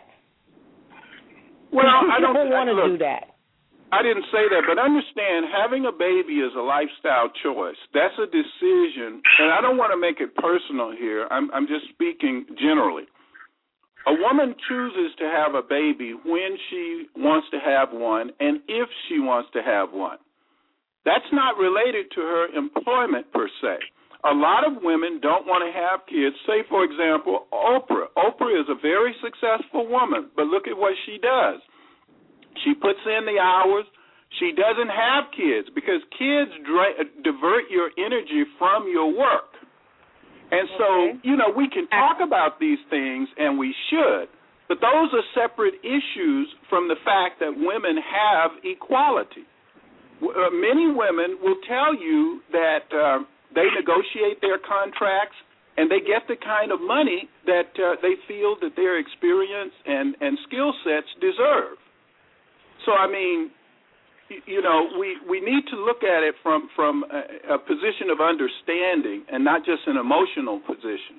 S9: Well, I don't,
S2: don't want to
S9: look,
S2: do that.
S9: I didn't say that, but understand having a baby is a lifestyle choice. That's a decision, and I don't want to make it personal here. I'm, I'm just speaking generally. A woman chooses to have a baby when she wants to have one and if she wants to have one. That's not related to her employment per se. A lot of women don't want to have kids. Say, for example, Oprah. Oprah is a very successful woman, but look at what she does. She puts in the hours. She doesn't have kids because kids dra- divert your energy from your work. And so, you know, we can talk about these things, and we should, but those are separate issues from the fact that women have equality. Uh, many women will tell you that uh, they negotiate their contracts and they get the kind of money that uh, they feel that their experience and, and skill sets deserve. So, I mean, you know, we, we need to look at it from, from a, a position of understanding and not just an emotional position.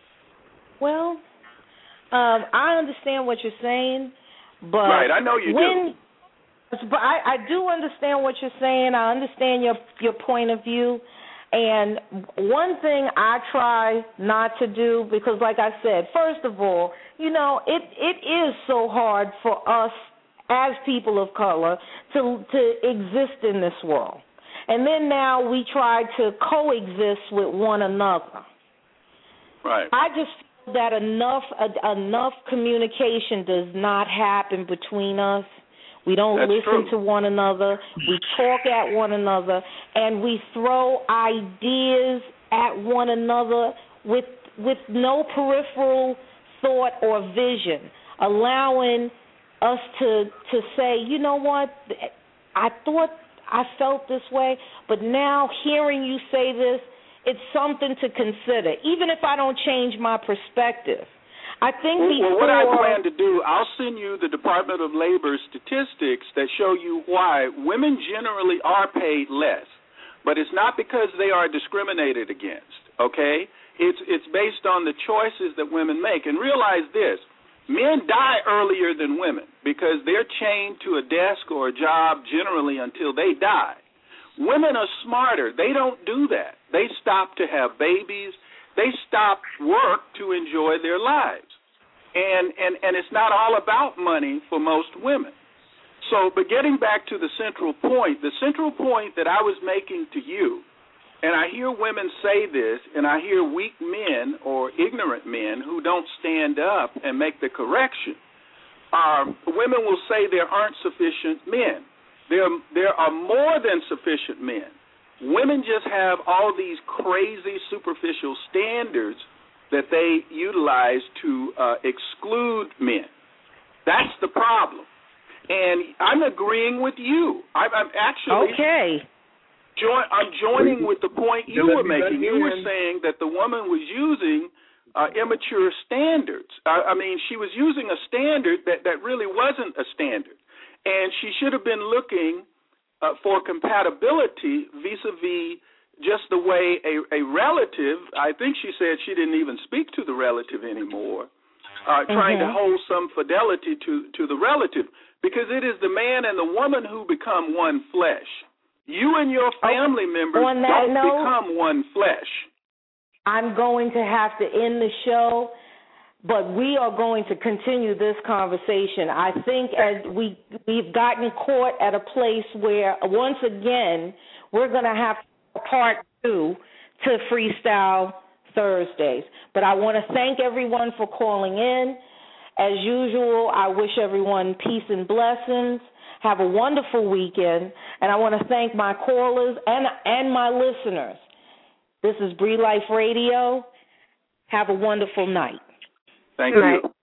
S2: Well, um, I understand what you're saying, but
S9: right, I know you
S2: when,
S9: do.
S2: But I, I do understand what you're saying. I understand your your point of view. And one thing I try not to do, because like I said, first of all, you know, it it is so hard for us as people of color to to exist in this world. And then now we try to coexist with one another.
S9: Right.
S2: I just feel that enough uh, enough communication does not happen between us. We don't
S9: That's
S2: listen
S9: true.
S2: to one another. We talk at one another, and we throw ideas at one another with with no peripheral thought or vision, allowing us to to say, you know what, I thought I felt this way, but now hearing you say this, it's something to consider, even if I don't change my perspective. I think
S9: well,
S2: before...
S9: well, what I plan to do, I'll send you the Department of Labor statistics that show you why women generally are paid less, but it's not because they are discriminated against, okay? It's it's based on the choices that women make. And realize this, men die earlier than women because they're chained to a desk or a job generally until they die. Women are smarter. They don't do that. They stop to have babies. They stop work to enjoy their lives. And, and, and it's not all about money for most women. So, but getting back to the central point, the central point that I was making to you, and I hear women say this, and I hear weak men or ignorant men who don't stand up and make the correction, um, women will say there aren't sufficient men. There, there are more than sufficient men. Women just have all these crazy superficial standards that they utilize to uh, exclude men. That's the problem. And I'm agreeing with you. I'm, I'm actually
S2: okay.
S9: Join, I'm joining with the point you were making. You were saying that the woman was using uh, immature standards. I, I mean, she was using a standard that, that really wasn't a standard. And she should have been looking uh, for compatibility vis-a-vis just the way a, a relative, I think she said she didn't even speak to the relative anymore, uh, mm-hmm. trying to hold some fidelity to, to the relative, because it is the man and the woman who become one flesh. You and your family okay. members don't note, become one flesh.
S2: I'm going to have to end the show, but we are going to continue this conversation. I think as we, we've gotten caught at a place where, once again, we're going to have a part two to Freestyle Thursdays. But I want to thank everyone for calling in. As usual, I wish everyone peace and blessings. Have a wonderful weekend. And I want to thank my callers and, and my listeners. This is Bree Life Radio. Have a wonderful night.
S9: Thank you.